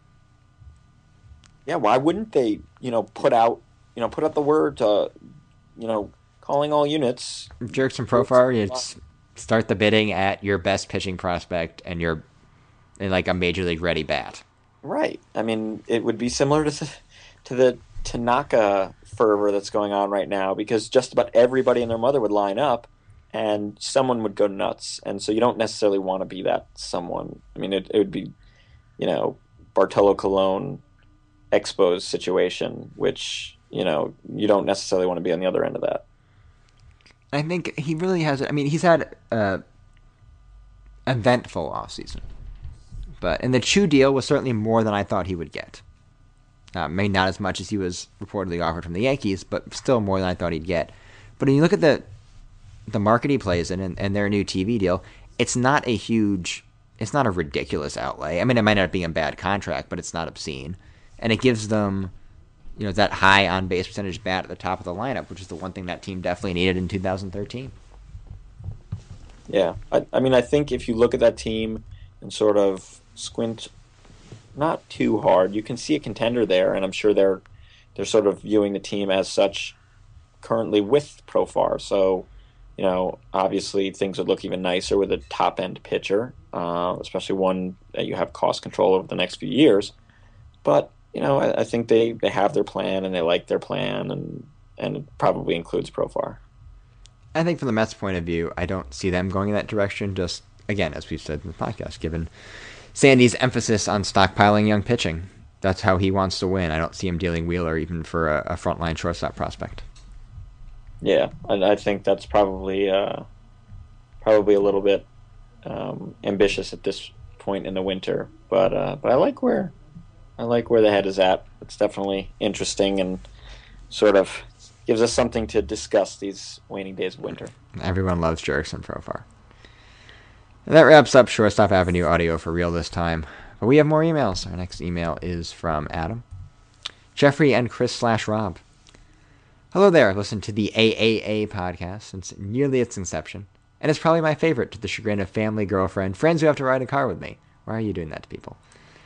yeah, why wouldn't they? You know, put out you know put out the word. Uh, you know, calling all units. Jurickson Profar, it's start the bidding at your best pitching prospect and your and like a major league ready bat. Right. I mean, it would be similar to the, to the Tanaka fervor that's going on right now, because just about everybody and their mother would line up and someone would go nuts. And so you don't necessarily want to be that someone. I mean, it, it would be, you know, Bartolo Colon Expos situation, which, you know, you don't necessarily want to be on the other end of that. I think he really has. I mean, he's had an eventful offseason. But and the Chu deal was certainly more than I thought he would get. Uh, maybe not as much as he was reportedly offered from the Yankees, but still more than I thought he'd get. But when you look at the the market he plays in and, and their new T V deal, it's not a huge, it's not a ridiculous outlay. I mean, it might not be a bad contract, but it's not obscene. And it gives them, you know, that high on base percentage bat at the top of the lineup, which is the one thing that team definitely needed in two thousand thirteen. Yeah, I, I mean, I think if you look at that team and sort of squint not too hard, you can see a contender there, and I'm sure they're they're sort of viewing the team as such currently with Profar. So, you know, obviously things would look even nicer with a top end pitcher, uh, especially one that you have cost control over the next few years. But you know, I, I think they, they have their plan and they like their plan, and and it probably includes Profar. I think from the Mets' point of view, I don't see them going in that direction. Just again, as we've said in the podcast, given Sandy's emphasis on stockpiling young pitching, that's how he wants to win. I don't see him dealing Wheeler even for a, a frontline shortstop prospect. Yeah, I, I think that's probably uh, probably a little bit um, ambitious at this point in the winter, but uh, but I like where I like where the head is at. It's definitely interesting and sort of gives us something to discuss these waning days of winter. Everyone loves Jurickson Profar. And that wraps up Shortstop Avenue audio for real this time. But we have more emails. Our next email is from Adam, Jeffrey, and Chris slash Rob. Hello there. I've listened to the A A A podcast since nearly its inception, and it's probably my favorite, to the chagrin of family, girlfriend, friends who have to ride a car with me. Why are you doing that to people?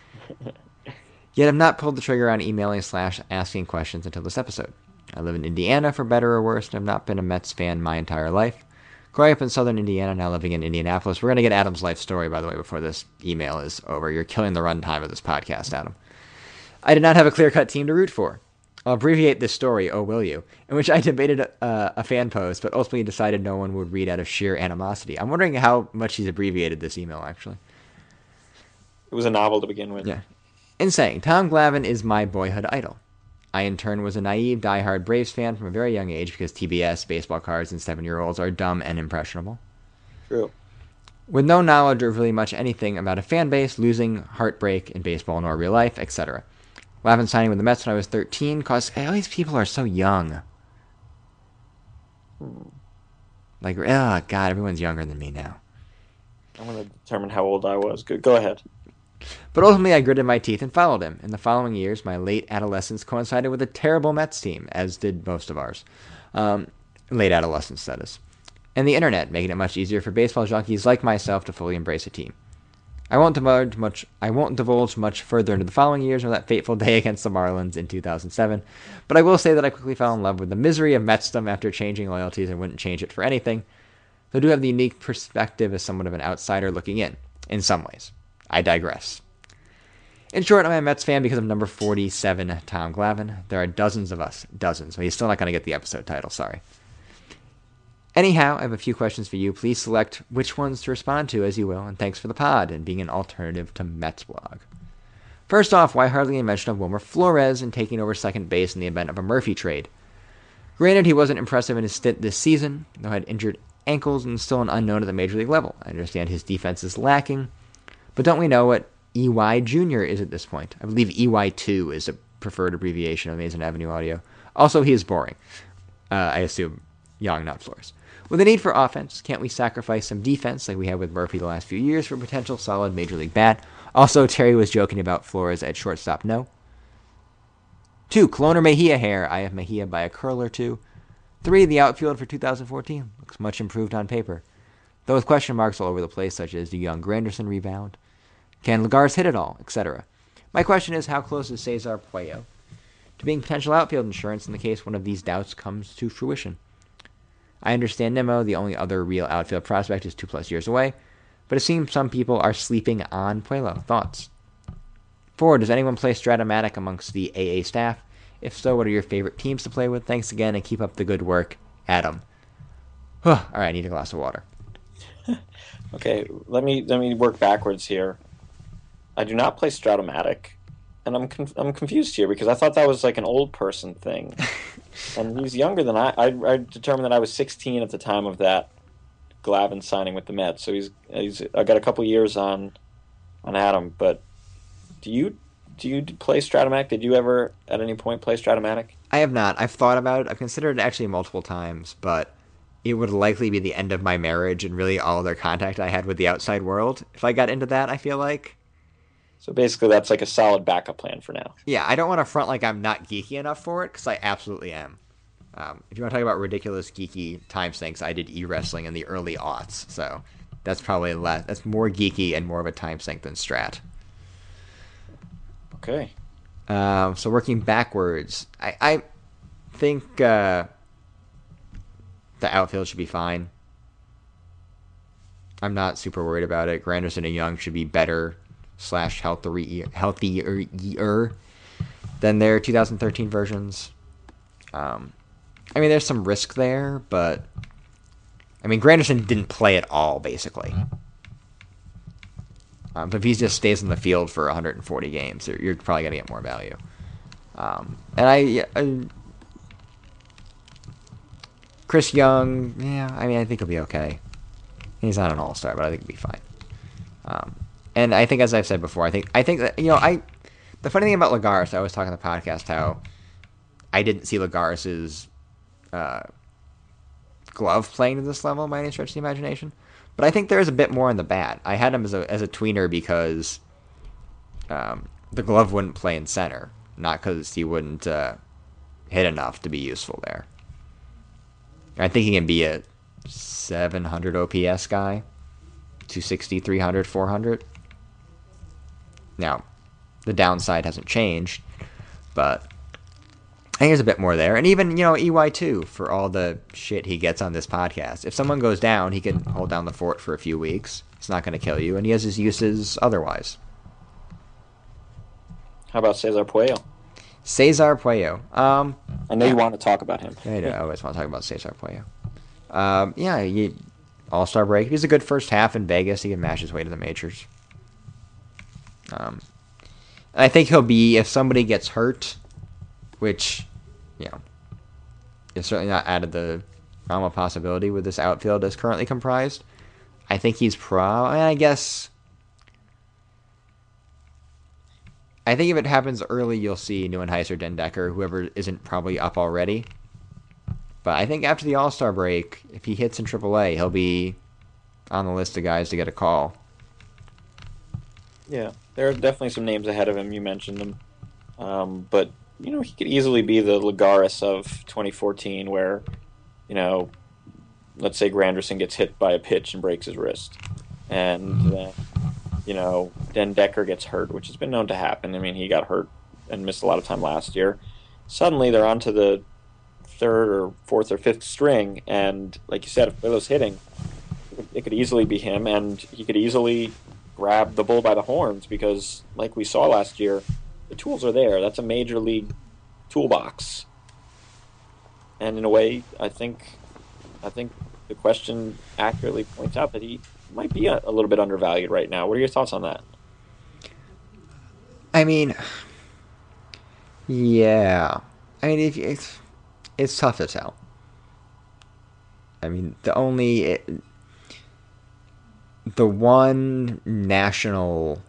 Yet I've not pulled the trigger on emailing slash asking questions until this episode. I live in Indiana, for better or worse, and I've not been a Mets fan my entire life. Growing up in southern Indiana, now living in Indianapolis. We're going to get Adam's life story, by the way, before this email is over. You're killing the runtime of this podcast, Adam. I did not have a clear-cut team to root for. I'll abbreviate this story, oh will you, in which I debated uh, a fan post, but ultimately decided no one would read out of sheer animosity. I'm wondering how much he's abbreviated this email, actually. It was a novel to begin with. Yeah. In saying, Tom Glavine is my boyhood idol. I, in turn, was a naive, diehard Braves fan from a very young age because T B S, baseball cards, and seven-year-olds are dumb and impressionable. True. With no knowledge of really much anything about a fan base, losing, heartbreak in baseball nor real life, et cetera. Glavine signing with the Mets when I was thirteen, because all these people are so young. Hmm. Like, oh, God, everyone's younger than me now. I'm going to determine how old I was. Go, go ahead. But ultimately, I gritted my teeth and followed him. In the following years, my late adolescence coincided with a terrible Mets team, as did most of ours. Um, late adolescence, that is. And the internet, making it much easier for baseball junkies like myself to fully embrace a team. I won't divulge much. I won't divulge much further into the following years or that fateful day against the Marlins in two thousand seven, but I will say that I quickly fell in love with the misery of Metsdom after changing loyalties and wouldn't change it for anything. Though I do have the unique perspective as somewhat of an outsider looking in, in some ways. I digress. In short, I'm a Mets fan because of number forty-seven, Tom Glavine. There are dozens of us, dozens, but he's still not going to get the episode title, sorry. Anyhow, I have a few questions for you. Please select which ones to respond to as you will, and thanks for the pod and being an alternative to Mets blog. First off, why hardly a mention of Wilmer Flores and taking over second base in the event of a Murphy trade? Granted, he wasn't impressive in his stint this season, though had injured ankles and still an unknown at the major league level. I understand his defense is lacking, but don't we know what E Y Junior is at this point? I believe E Y two is a preferred abbreviation of Mason Avenue Audio. Also, he is boring. Uh, I assume young, not Flores. With a need for offense, can't we sacrifice some defense like we have with Murphy the last few years for potential solid major league bat? Also, Terry was joking about Flores at shortstop. No. Two, clone or Mejia hair. I have Mejia by a curl or two. Three, the outfield for two thousand fourteen. Looks much improved on paper, though with question marks all over the place, such as do Young Granderson rebound? Can Lagares hit it all? et cetera. My question is, how close is Cesar Puello to being potential outfield insurance in the case one of these doubts comes to fruition? I understand Nimmo, the only other real outfield prospect, is two plus years away, but it seems some people are sleeping on Puello. Thoughts? Four, does anyone play Stratomatic amongst the A A staff? If so, what are your favorite teams to play with? Thanks again, and keep up the good work, Adam. All right, I need a glass of water. Okay, let me let me work backwards here. I do not play Stratomatic, and I'm conf- I'm confused here because I thought that was like an old person thing, and he's younger than I. I. I determined that I was sixteen at the time of that Glavine signing with the Mets, so he's he's. I got a couple years on on Adam. But do you do you play Stratomatic? Did you ever at any point play Stratomatic? I have not. I've thought about it. I've considered it actually multiple times, but it would likely be the end of my marriage and really all other contact I had with the outside world if I got into that, I feel like. So basically that's like a solid backup plan for now. Yeah, I don't want to front like I'm not geeky enough for it, because I absolutely am. Um, if you want to talk about ridiculous geeky time sinks, I did e-wrestling in the early aughts, so that's probably less, that's more geeky and more of a time sink than Strat. Okay. Um, so working backwards, I, I think uh, the outfield should be fine. I'm not super worried about it. Granderson and Young should be better slash healthier, healthier than their two thousand thirteen versions. Um, I mean, there's some risk there, but I mean, Granderson didn't play at all, basically. Um, but if he just stays in the field for one hundred forty games, you're, you're probably going to get more value. Um, and I, I, Chris Young, yeah, I mean, I think he'll be okay. He's not an all-star, but I think he'll be fine. Um, and I think, as I've said before, I think, I think that, you know, I, the funny thing about Lagares, I was talking on the podcast how I didn't see Lagares' uh, glove playing to this level by any stretch of the imagination. But I think there is a bit more in the bat. I had him as a as a tweener because um, the glove wouldn't play in center, not because he wouldn't uh, hit enough to be useful there. I think he can be a seven hundred O P S guy, two sixty, three hundred, four hundred. Now, the downside hasn't changed, but think there's a bit more there. And even, you know, E Y too, for all the shit he gets on this podcast. If someone goes down, he can hold down the fort for a few weeks. It's not going to kill you. And he has his uses otherwise. How about Cesar Puello? Cesar Puello. Um, I know yeah. you want to talk about him. I, I always want to talk about Cesar Puello. Um, yeah, he, All-Star break. He's a good first half in Vegas. He can match his way to the majors. Um, and I think he'll be, if somebody gets hurt, which, you know, is certainly not out of the realm of possibility with this outfield as currently comprised, I think he's probably, I guess, I think if it happens early, you'll see Neuenhuis or Den Decker, whoever isn't probably up already. But I think after the All-Star break, if he hits in triple A, he'll be on the list of guys to get a call. Yeah, there are definitely some names ahead of him. You mentioned them. Um, but, you know, he could easily be the Lagares of twenty fourteen where, you know, let's say Granderson gets hit by a pitch and breaks his wrist. And, uh, you know, Den Decker gets hurt, which has been known to happen. I mean, he got hurt and missed a lot of time last year. Suddenly they're on to the third or fourth or fifth string, and like you said, if Puello's hitting, it could easily be him, and he could easily grab the bull by the horns because, like we saw last year, the tools are there. That's a major league toolbox, and in a way, I think, I think the question accurately points out that he might be a, a little bit undervalued right now. What are your thoughts on that? I mean, yeah, I mean, if it's it's tough to tell. I mean, the only it, the one national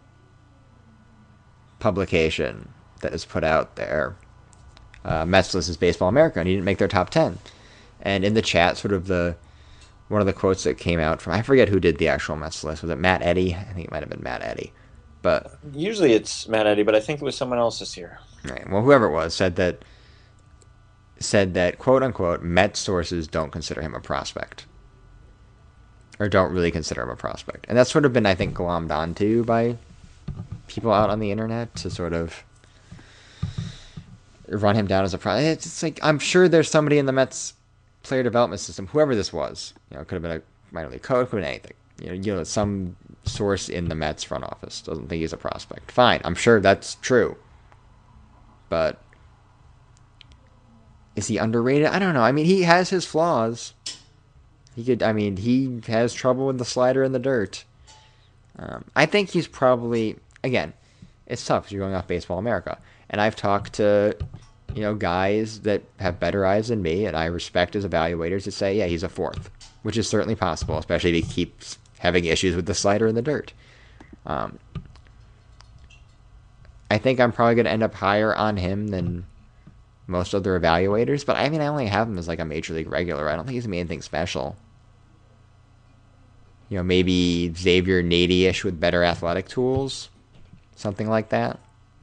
publication that is put out there, uh, Mets list is Baseball America, and he didn't make their top ten. And in the chat, sort of the one of the quotes that came out from, I forget who did the actual Mets list. Was it Matt Eddy? I think it might have been Matt Eddy. But usually it's Matt Eddy, but I think it was someone else this year. Right. Well, whoever it was said that said that quote unquote Mets sources don't consider him a prospect, or don't really consider him a prospect, and that's sort of been, I think, glommed onto by people out on the internet to sort of run him down as a prospect. It's, it's like, I'm sure there's somebody in the Mets player development system, whoever this was, you know, it could have been a minor league coach, could have been anything. You know, you know, some source in the Mets front office doesn't think he's a prospect. Fine, I'm sure that's true. But is he underrated? I don't know. I mean, he has his flaws. He could. I mean, he has trouble with the slider in the dirt. Um, I think he's probably, again, it's tough because you're going off Baseball America, and I've talked to, you know, guys that have better eyes than me, and I respect as evaluators to say, yeah, he's a fourth, which is certainly possible, especially if he keeps having issues with the slider in the dirt. Um, I think I'm probably going to end up higher on him than most other evaluators, but I mean, I only have him as like a major league regular. I don't think he's going to be anything special. You know, maybe Xavier Nady-ish with better athletic tools, something like that.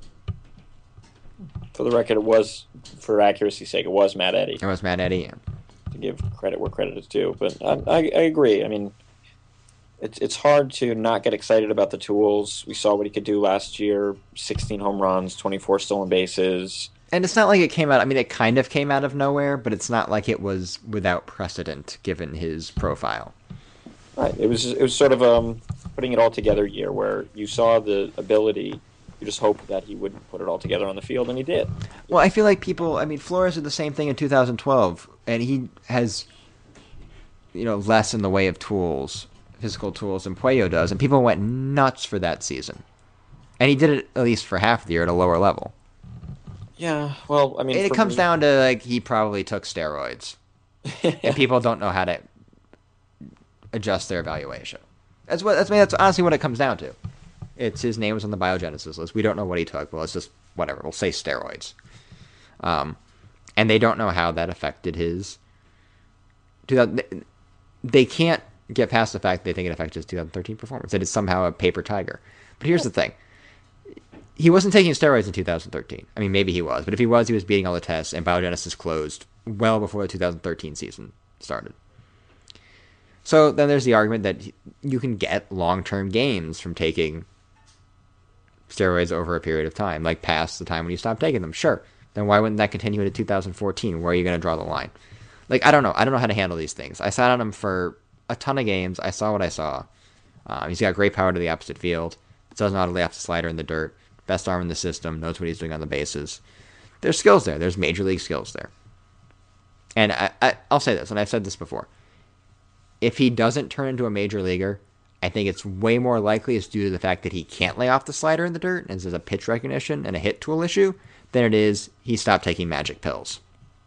For the record, it was, for accuracy's sake, it was Matt Eddy. It was Matt Eddy. To give credit where credit is due, but I, I, I agree. I mean, it's it's hard to not get excited about the tools. We saw what he could do last year: sixteen home runs, twenty-four stolen bases. And it's not like it came out. I mean, it kind of came out of nowhere, but it's not like it was without precedent given his profile. Right. It was it was sort of um putting it all together year where you saw the ability. You just hoped that he would put it all together on the field, and he did. Well, I feel like people. I mean, Flores did the same thing in two thousand twelve, and he has, you know, less in the way of tools, physical tools, than Puello does, and people went nuts for that season. And he did it at least for half the year at a lower level. Yeah, well, I mean, it comes me, down to like he probably took steroids, and people don't know how to adjust their evaluation. That's what. That's I mean, that's honestly what it comes down to. It's his name was on the biogenesis list. We don't know what he took. Well, it's just whatever. We'll say steroids. Um, and they don't know how that affected his. They can't get past the fact they think it affected his twenty thirteen performance. That it's somehow a paper tiger. But here's the thing. He wasn't taking steroids in two thousand thirteen. I mean, maybe he was. But if he was, he was beating all the tests, and biogenesis closed well before the two thousand thirteen season started. So then there's the argument that you can get long-term gains from taking steroids over a period of time, like past the time when you stop taking them. Sure, then why wouldn't that continue into two thousand fourteen? Where are you going to draw the line? Like, I don't know. I don't know how to handle these things. I sat on him for a ton of games. I saw what I saw. Uh, he's got great power to the opposite field. Doesn't know how to lay off the slider in the dirt. Best arm in the system. Knows what he's doing on the bases. There's skills there. There's major league skills there. And I, I, I'll say this, and I've said this before. If he doesn't turn into a major leaguer, I think it's way more likely it's due to the fact that he can't lay off the slider in the dirt, and there's a pitch recognition and a hit tool issue, than it is he stopped taking magic pills.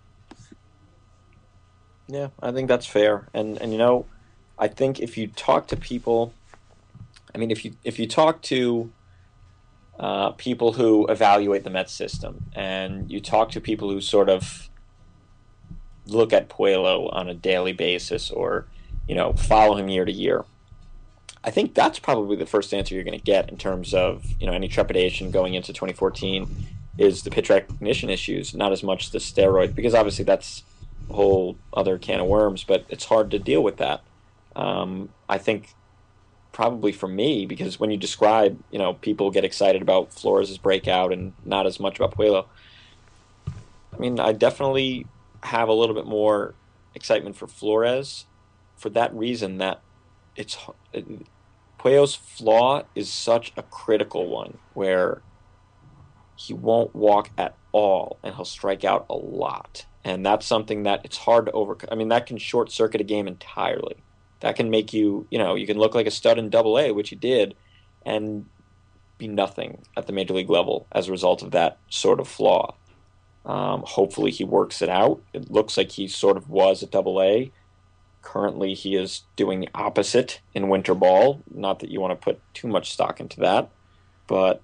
Yeah, I think that's fair. And and you know, I think if you talk to people, I mean, if you if you talk to uh, people who evaluate the Mets system, and you talk to people who sort of look at Puello on a daily basis, or you know, follow him year to year, I think that's probably the first answer you're going to get in terms of, you know, any trepidation going into twenty fourteen is the pitch recognition issues, not as much the steroid, because obviously that's a whole other can of worms, but it's hard to deal with that. Um, I think probably for me, because when you describe, you know, people get excited about Flores' breakout and not as much about Puello. I mean, I definitely have a little bit more excitement for Flores for that reason, that it's it, Puello's flaw is such a critical one where he won't walk at all and he'll strike out a lot. And that's something that it's hard to overcome. I mean, that can short circuit a game entirely. That can make you, you know, you can look like a stud in double A, which he did, and be nothing at the major league level as a result of that sort of flaw. Um, hopefully he works it out. It looks like he sort of was at double A. Currently he is doing the opposite in winter ball. Not that you want to put too much stock into that, but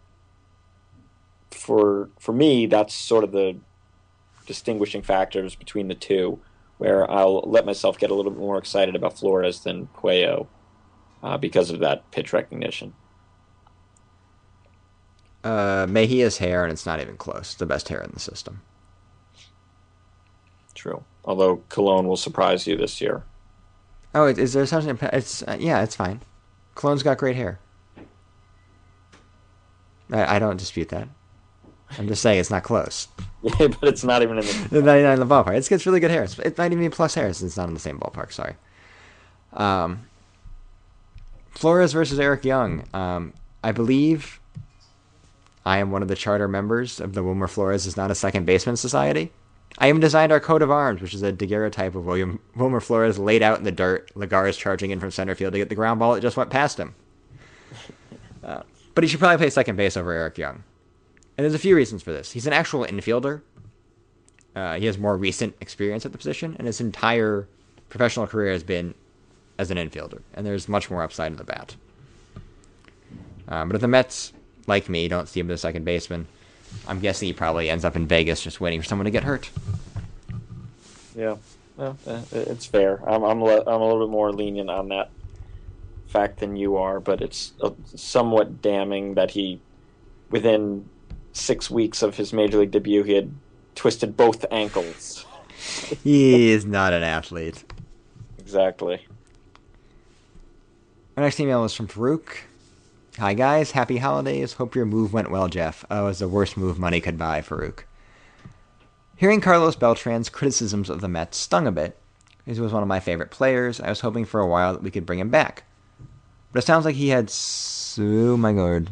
for for me, that's sort of the distinguishing factors between the two, where I'll let myself get a little bit more excited about Flores than Puello uh, because of that pitch recognition. Uh, Mejia's hair, and it's not even close. The best hair in the system. True. Although Cologne will surprise you this year. Oh, is there something? It's uh, yeah, it's fine. Cologne's got great hair. I, I don't dispute that. I'm just saying it's not close. Yeah, but it's not even in the... It's not even in the ballpark. It's, it's really good hair. It's, it's not even plus hair since it's not in the same ballpark. Sorry. Um, Flores versus Eric Young. Um, I believe I am one of the charter members of the Wilmer Flores is not a second baseman society. I even designed our coat of arms, which is a daguerreotype of William Wilmer Flores laid out in the dirt. Lagares charging in from center field to get the ground ball that just went past him. Uh, but he should probably play second base over Eric Young. And there's a few reasons for this. He's an actual infielder. Uh, he has more recent experience at the position, and his entire professional career has been as an infielder. And there's much more upside in the bat. Um, but if the Mets, like me, don't see him as a second baseman, I'm guessing he probably ends up in Vegas just waiting for someone to get hurt. Yeah, well, it's fair. I'm I'm, le- I'm a little bit more lenient on that fact than you are, but it's somewhat damning that he, within six weeks of his major league debut, he had twisted both ankles. He is not an athlete. Exactly. Our next email is from Farouk. Hi guys, happy holidays. Hope your move went well, Jeff. Oh, it was the worst move money could buy, Farouk. Hearing Carlos Beltran's criticisms of the Mets stung a bit. He was one of my favorite players. I was hoping for a while that we could bring him back. But it sounds like he had... Oh my god.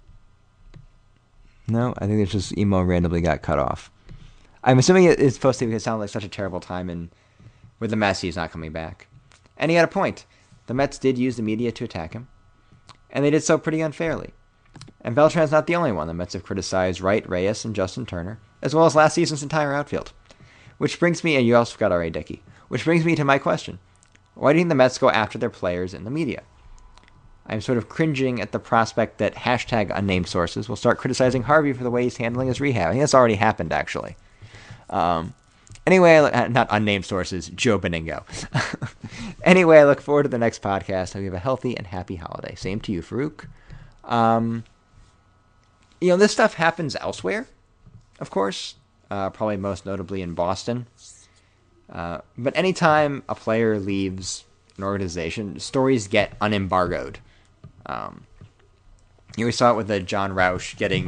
No, I think it's just email randomly got cut off. I'm assuming it's supposed to sound like such a terrible time and with the Mets he's not coming back. And he had a point. The Mets did use the media to attack him. And they did so pretty unfairly. And Beltran's not the only one. The Mets have criticized Wright, Reyes, and Justin Turner, as well as last season's entire outfield. Which brings me, and you also got R A. Dickey, which brings me to my question. Why didn't the Mets go after their players in the media? I'm sort of cringing at the prospect that hashtag unnamed sources will start criticizing Harvey for the way he's handling his rehab. I think that's already happened, actually. Um, anyway, not unnamed sources, Joe Beningo. Anyway, I look forward to the next podcast. I hope you have a healthy and happy holiday. Same to you, Farouk. Um, you know, this stuff happens elsewhere, of course, uh, probably most notably in Boston. Uh, but anytime a player leaves an organization, stories get unembargoed. Um, you know, we saw it with the John Roush getting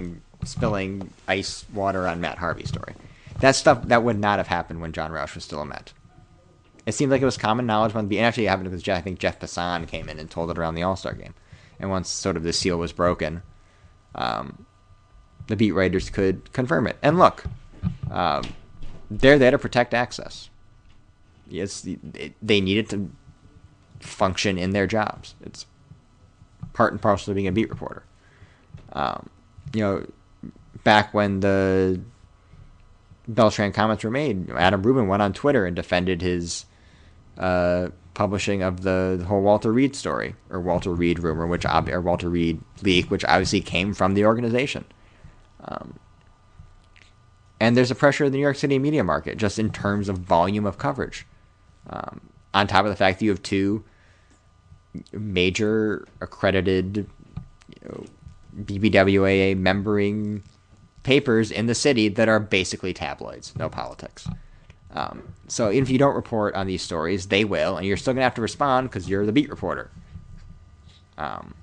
spilling ice water on Matt Harvey story. That stuff that would not have happened when John Roush was still a Met. It seemed like it was common knowledge when the and actually it happened because I think Jeff Passan came in and told it around the All-Star game. And once sort of the seal was broken, um, the beat writers could confirm it. And look, um, they're there to protect access. Yes, it, they needed to function in their jobs. It's part and parcel of being a beat reporter. Um, you know, back when the Beltran comments were made, Adam Rubin went on Twitter and defended his uh, publishing of the, the whole Walter Reed story, or Walter Reed rumor, which ob- or Walter Reed leak, which obviously came from the organization. Um, and there's a pressure in the New York City media market, just in terms of volume of coverage. Um, on top of the fact that you have two major accredited, you know, B B W A A membering papers in the city that are basically tabloids, no politics. Um, so if you don't report on these stories, they will, and you're still going to have to respond because you're the beat reporter. Um,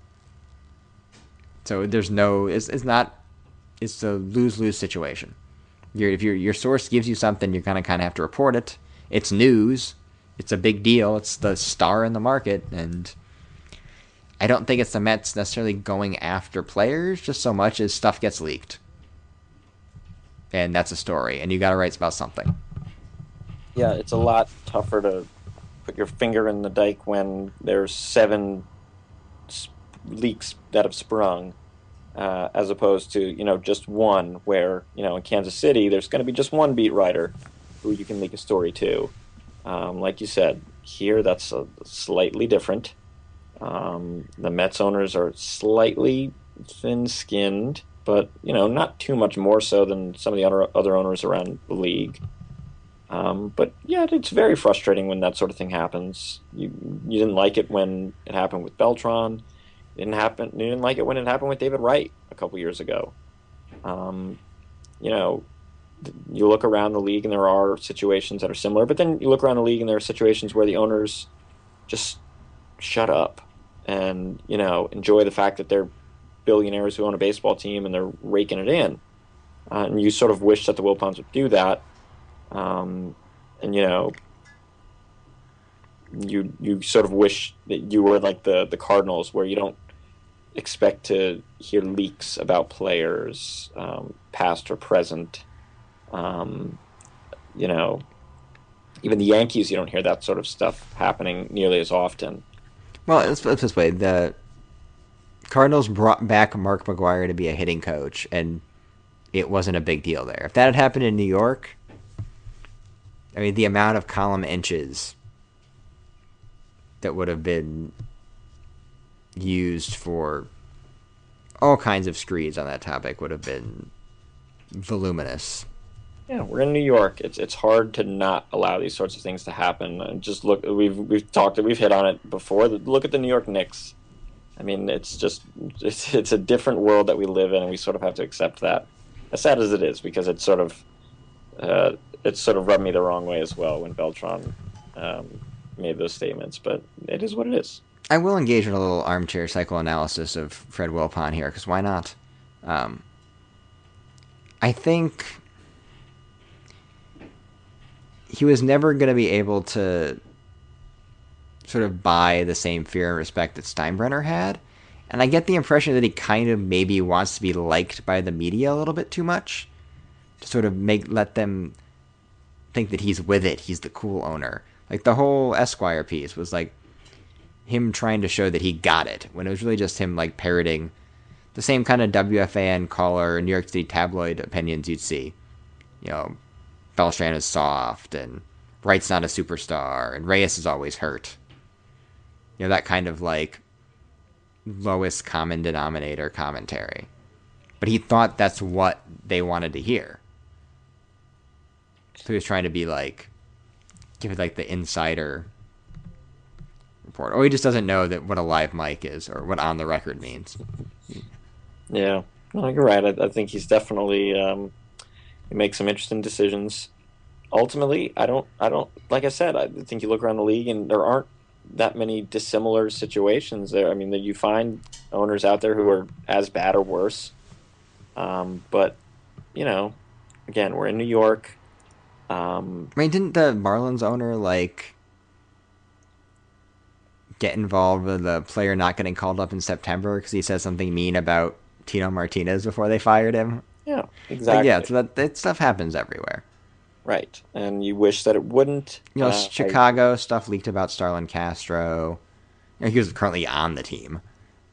so there's no, it's, it's not, it's a lose-lose situation. You're, if your your source gives you something, you're going to kind of have to report it. It's news. It's a big deal. It's the star in the market, and I don't think it's the Mets necessarily going after players just so much as stuff gets leaked. And that's a story, and you got to write about something. Yeah, it's a lot tougher to put your finger in the dike when there's seven sp- leaks that have sprung, uh, as opposed to, you know, just one where, you know, in Kansas City, there's going to be just one beat writer who you can leak a story to. Um, like you said, here that's a, slightly different. Um, the Mets owners are slightly thin-skinned, but, you know, not too much more so than some of the other, other owners around the league. Um, but, yeah, it's very frustrating when that sort of thing happens. You you didn't like it when it happened with Beltran. You didn't, happen, you didn't like it when it happened with David Wright a couple years ago. Um, you know, you look around the league and there are situations that are similar, but then you look around the league and there are situations where the owners just shut up and, you know, enjoy the fact that they're billionaires who own a baseball team and they're raking it in. Uh, and you sort of wish that the Wilpons would do that. Um, and, you know, you you sort of wish that you were like the, the Cardinals, where you don't expect to hear leaks about players, um, past or present. Um, you know, even the Yankees, you don't hear that sort of stuff happening nearly as often. Well, let's put it this way. The Cardinals brought back Mark McGwire to be a hitting coach, and it wasn't a big deal there. If that had happened in New York, I mean, the amount of column inches that would have been used for all kinds of screeds on that topic would have been voluminous. Yeah, we're in New York. It's it's hard to not allow these sorts of things to happen. And just look, we've we've talked, we've hit on it before. Look at the New York Knicks. I mean, it's just it's it's a different world that we live in, and we sort of have to accept that. As sad as it is, because it's sort of uh, it sort of rubbed me the wrong way as well when Beltran um, made those statements. But it is what it is. I will engage in a little armchair psychoanalysis of Fred Wilpon here, because why not? Um, I think he was never going to be able to sort of buy the same fear and respect that Steinbrenner had. And I get the impression that he kind of maybe wants to be liked by the media a little bit too much, to sort of make let them think that he's with it, he's the cool owner. Like the whole Esquire piece was like him trying to show that he got it, when it was really just him like parroting the same kind of W F A N caller New York City tabloid opinions you'd see. You know, Beltran is soft, and Wright's not a superstar, and Reyes is always hurt. You know, that kind of like lowest common denominator commentary. But he thought that's what they wanted to hear. So he was trying to be like, give it like the insider report. Or he just doesn't know that what a live mic is, or what on the record means. Yeah, no, you're right. I, I think he's definitely um, he makes some interesting decisions. Ultimately, I don't, I don't, like I said, I think you look around the league and there aren't that many dissimilar situations there. I mean, that you find owners out there who are as bad or worse. Um, but you know, again, we're in New York. Um, I mean, didn't the Marlins owner like get involved with the player not getting called up in September because he said something mean about Tino Martinez before they fired him? yeah, Like, yeah, exactly. so that, that stuff happens everywhere. Right. And you wish that it wouldn't. You know, Uh, I, Chicago stuff leaked about Starlin Castro. You know, he was currently on the team.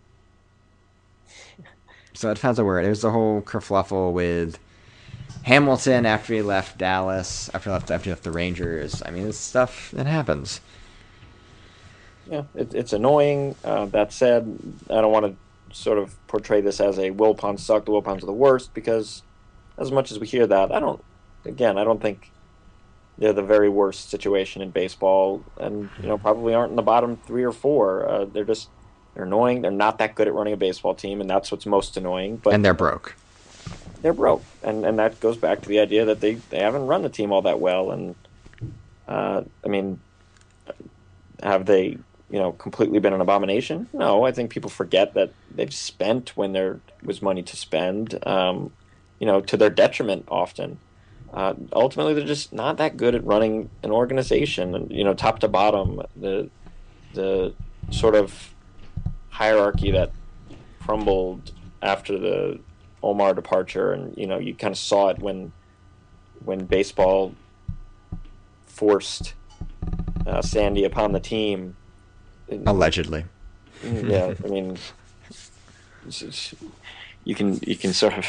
So it depends on where. There's the whole kerfluffle with Hamilton after he left Dallas, after he left after he left the Rangers. I mean, it's stuff that happens. yeah, it, it's annoying. Uh, that said, I don't want to sort of portray this as a Wilpons suck, the Wilpons are the worst, because as much as we hear that, I don't, again, I don't think they're the very worst situation in baseball, and you know probably aren't in the bottom three or four. Uh, they're just they're annoying. They're not that good at running a baseball team, and that's what's most annoying. But And they're broke. they're broke, and and that goes back to the idea that they they haven't run the team all that well. And uh, I mean, have they you know completely been an abomination? No, I think people forget that they've spent when there was money to spend, um, you know, to their detriment often. Uh, ultimately, they're just not that good at running an organization, and you know, top to bottom, the the sort of hierarchy that crumbled after the Omar departure, and you know, you kind of saw it when when baseball forced uh, Sandy upon the team. Allegedly. Yeah, I mean, it's, it's, you can you can sort of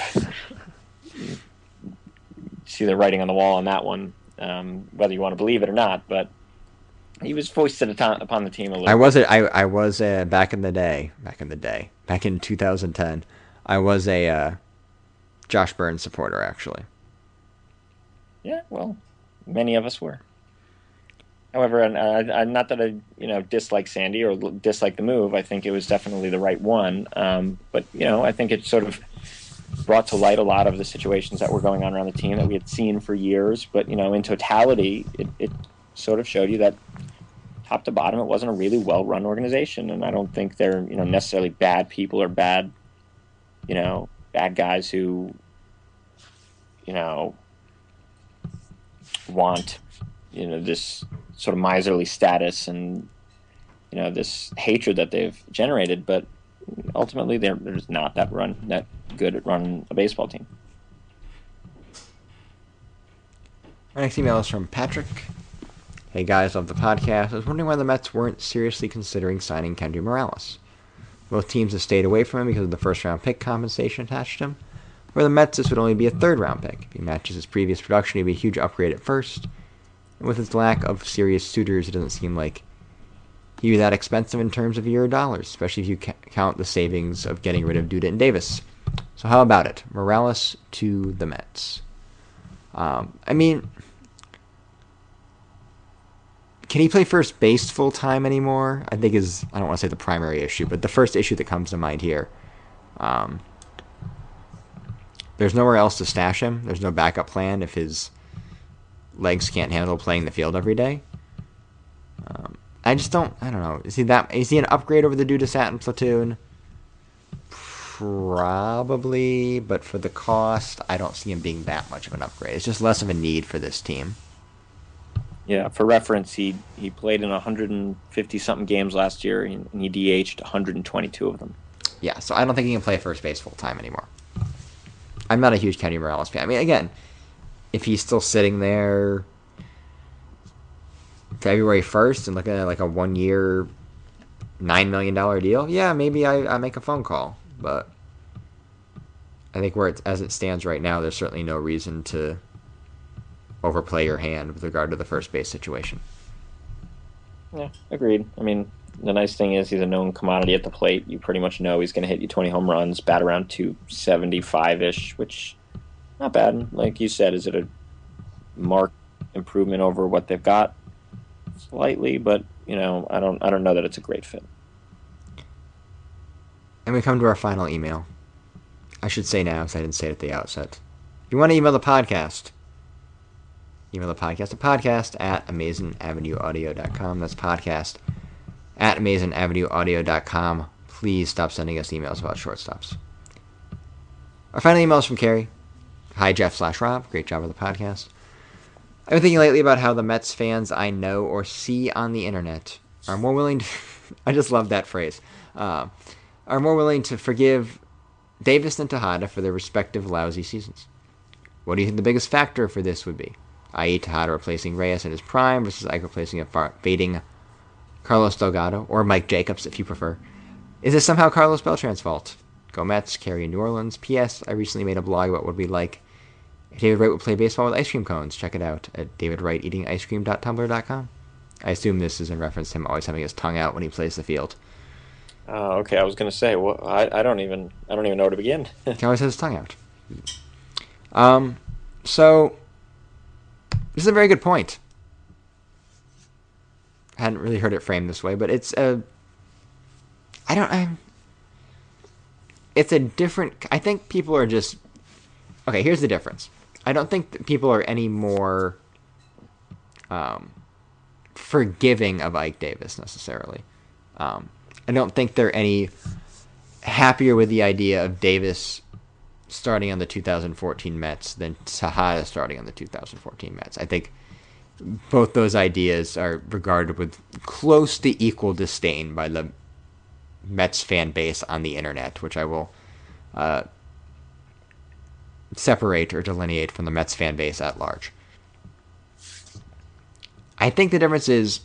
see the writing on the wall on that one, um, whether you want to believe it or not. But he was foisted upon the team a I little bit. was a, I, I was a, back in the day, back in the day, back in two thousand ten, I was a uh, Josh Burns supporter, actually. Yeah, well, many of us were. However, and I, I, not that I, you know, dislike Sandy or dislike the move. I think it was definitely the right one. Um, but you know, I think it sort of brought to light a lot of the situations that were going on around the team that we had seen for years. But you know, in totality, it, it sort of showed you that top to bottom, it wasn't a really well-run organization. And I don't think they're you know necessarily bad people or bad, you know, bad guys who, you know, want you know this sort of miserly status and you know this hatred that they've generated, but ultimately they're, they're just not that run that good at running a baseball team. Our next email is from Patrick. Hey guys, love the podcast. I was wondering why the Mets weren't seriously considering signing Kendry Morales. Both teams have stayed away from him because of the first round pick compensation attached to him. For the Mets, this would only be a third round pick. If he matches his previous production, he'd be a huge upgrade at first. And with its lack of serious suitors, it doesn't seem like he'd be that expensive in terms of euro dollars, especially if you ca- count the savings of getting rid of Duda and Davis. So how about it? Morales to the Mets. Um, I mean, can he play first base full time anymore? I think is, I don't want to say the primary issue, but the first issue that comes to mind here. Um, there's nowhere else to stash him. There's no backup plan if his legs can't handle playing the field every day. Um, I just don't. I don't know. Is he that? Is he an upgrade over the Duda Satin platoon? Probably, but for the cost, I don't see him being that much of an upgrade. It's just less of a need for this team. Yeah, for reference, he he played in one hundred fifty something games last year, and he D H'd one hundred twenty-two of them. Yeah, so I don't think he can play first base full time anymore. I'm not a huge Kenny Morales fan. I mean, again, if he's still sitting there February first and looking at like a one year, nine million dollars deal, yeah, maybe I, I make a phone call. But I think where it's, as it stands right now, there's certainly no reason to overplay your hand with regard to the first base situation. Yeah, agreed. I mean, the nice thing is he's a known commodity at the plate. You pretty much know he's going to hit you twenty home runs, bat around two seventy-five-ish, which not bad. Like you said, is it a marked improvement over what they've got? Slightly, but you know, I don't I don't know that it's a great fit. And we come to our final email. I should say now, because I didn't say it at the outset. If you want to email the podcast, email the podcast at podcast at amazing avenue audio dot com. That's podcast at amazing avenue audio dot com. Please stop sending us emails about shortstops. Our final email is from Carrie. Hi, Jeff slash Rob. Great job with the podcast. I've been thinking lately about how the Mets fans I know or see on the internet are more willing to... I just love that phrase. Uh, are more willing to forgive Davis than Tejada for their respective lousy seasons. What do you think the biggest factor for this would be? that is. Tejada replacing Reyes in his prime versus Ike replacing a fading Carlos Delgado, or Mike Jacobs if you prefer. Is this somehow Carlos Beltran's fault? Go Mets, Carrie in New Orleans. P S. I recently made a blog about what it would be like if David Wright would play baseball with ice cream cones. Check it out at david wright eating ice cream dot tumblr dot com. I assume this is in reference to him always having his tongue out when he plays the field. Oh, okay. I was going to say, well, I, I don't even, I don't even know where to begin. He always has his tongue out. Um, so this is a very good point. I hadn't really heard it framed this way, but it's a, I don't, I, it's a different, I think people are just, okay, here's the difference. I don't think that people are any more um, forgiving of Ike Davis necessarily. Um, I don't think they're any happier with the idea of Davis starting on the two thousand fourteen Mets than Tejada starting on the two thousand fourteen Mets. I think both those ideas are regarded with close to equal disdain by the Mets fan base on the internet, which I will uh, separate or delineate from the Mets fan base at large. I think the difference is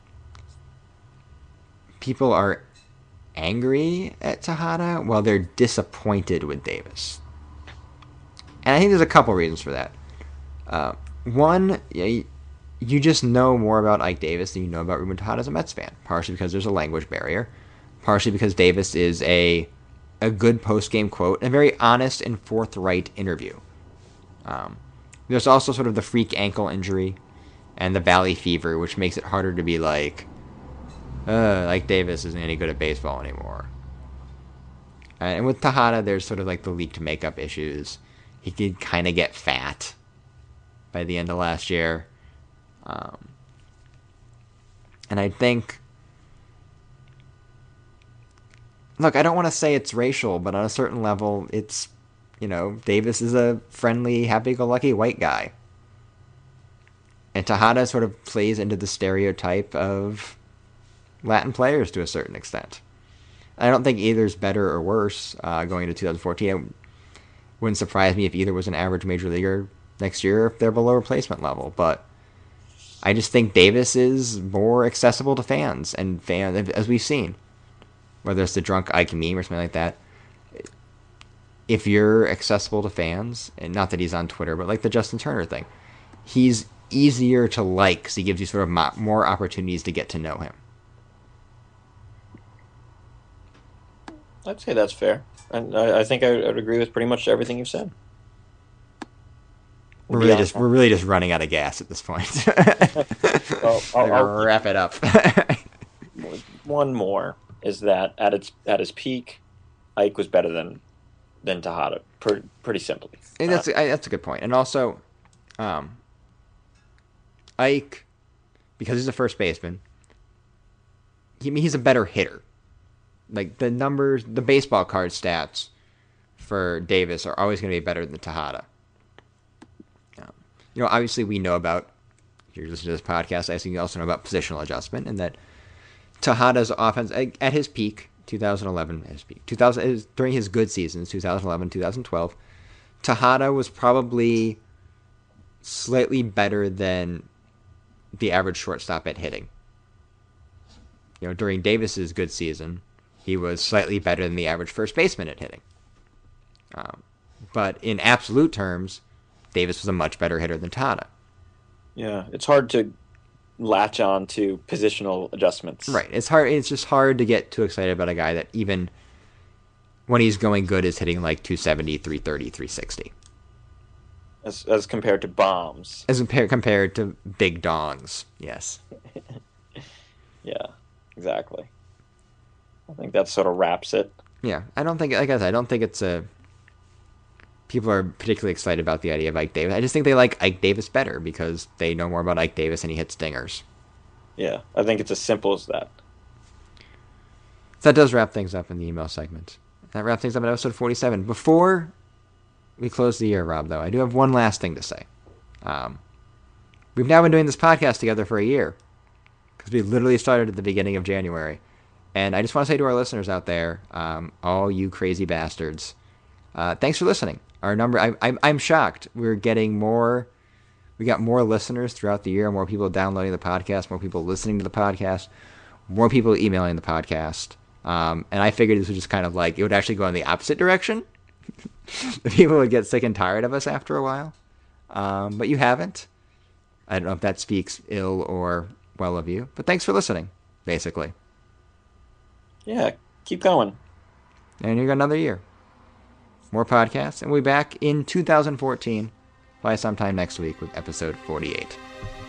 people are angry at Tejada while they're disappointed with Davis. And I think there's a couple reasons for that. Uh, one, you just know more about Ike Davis than you know about Ruben Tejada as a Mets fan, partially because there's a language barrier, partially because Davis is a a good post-game quote, a very honest and forthright interview. Um, there's also sort of the freak ankle injury and the valley fever, which makes it harder to be like, uh, like Davis isn't any good at baseball anymore. And with Tejada, there's sort of like the leaked makeup issues. He did kind of get fat by the end of last year. Um, and I think, look, I don't want to say it's racial, but on a certain level, it's, you know, Davis is a friendly, happy-go-lucky white guy. And Tejada sort of plays into the stereotype of Latin players to a certain extent. I don't think either's better or worse uh, going into two thousand fourteen. It wouldn't surprise me if either was an average major leaguer next year if they're below replacement level. But I just think Davis is more accessible to fans, and fans, as we've seen, whether it's the drunk Ike meme or something like that. If you're accessible to fans, and not that he's on Twitter, but like the Justin Turner thing, he's easier to like because he gives you sort of mo- more opportunities to get to know him. I'd say that's fair. And I, I think I would agree with pretty much everything you've said. We're really just we're really just running out of gas at this point. Well, I'll, I'll wrap it up. One more is that at its at his peak, Ike was better than than Tejada. Pretty, pretty simply. And that's uh, I, that's a good point. And also, um, Ike, because he's a first baseman, he, he's a better hitter. Like the numbers, the baseball card stats for Davis are always going to be better than Tejada. Um, you know, obviously we know about, if you're listening to this podcast, I assume you also know about positional adjustment, and that Tejada's offense at his peak, twenty eleven, his peak, two thousand during his good seasons, twenty eleven, twenty twelve, Tejada was probably slightly better than the average shortstop at hitting. You know, during Davis's good season, he was slightly better than the average first baseman at hitting. Um, but in absolute terms, Davis was a much better hitter than Tejada. Yeah, it's hard to latch on to positional adjustments. Right. It's hard. It's just hard to get too excited about a guy that even when he's going good is hitting like two seventy, three thirty, three sixty. As as compared to bombs. As compared compared to big dongs. Yes. Yeah, exactly. I think that sort of wraps it. Yeah, I don't think, like I said, I don't think it's a, people are particularly excited about the idea of Ike Davis. I just think they like Ike Davis better because they know more about Ike Davis and he hits dingers. Yeah, I think it's as simple as that. So that does wrap things up in the email segment. That wraps things up in episode forty-seven. Before we close the year, Rob, though, I do have one last thing to say. Um, we've now been doing this podcast together for a year because we literally started at the beginning of January. And I just want to say to our listeners out there, um, all you crazy bastards, uh, thanks for listening. Our number, I, I, I'm shocked. We're getting more, we got more listeners throughout the year, more people downloading the podcast, more people listening to the podcast, more people emailing the podcast. Um, and I figured this was just kind of like, it would actually go in the opposite direction. The people would get sick and tired of us after a while. Um, but you haven't. I don't know if that speaks ill or well of you, but thanks for listening, basically. Yeah, keep going. And you got another year. More podcasts, and we'll be back in two thousand fourteen by sometime next week with episode forty-eight.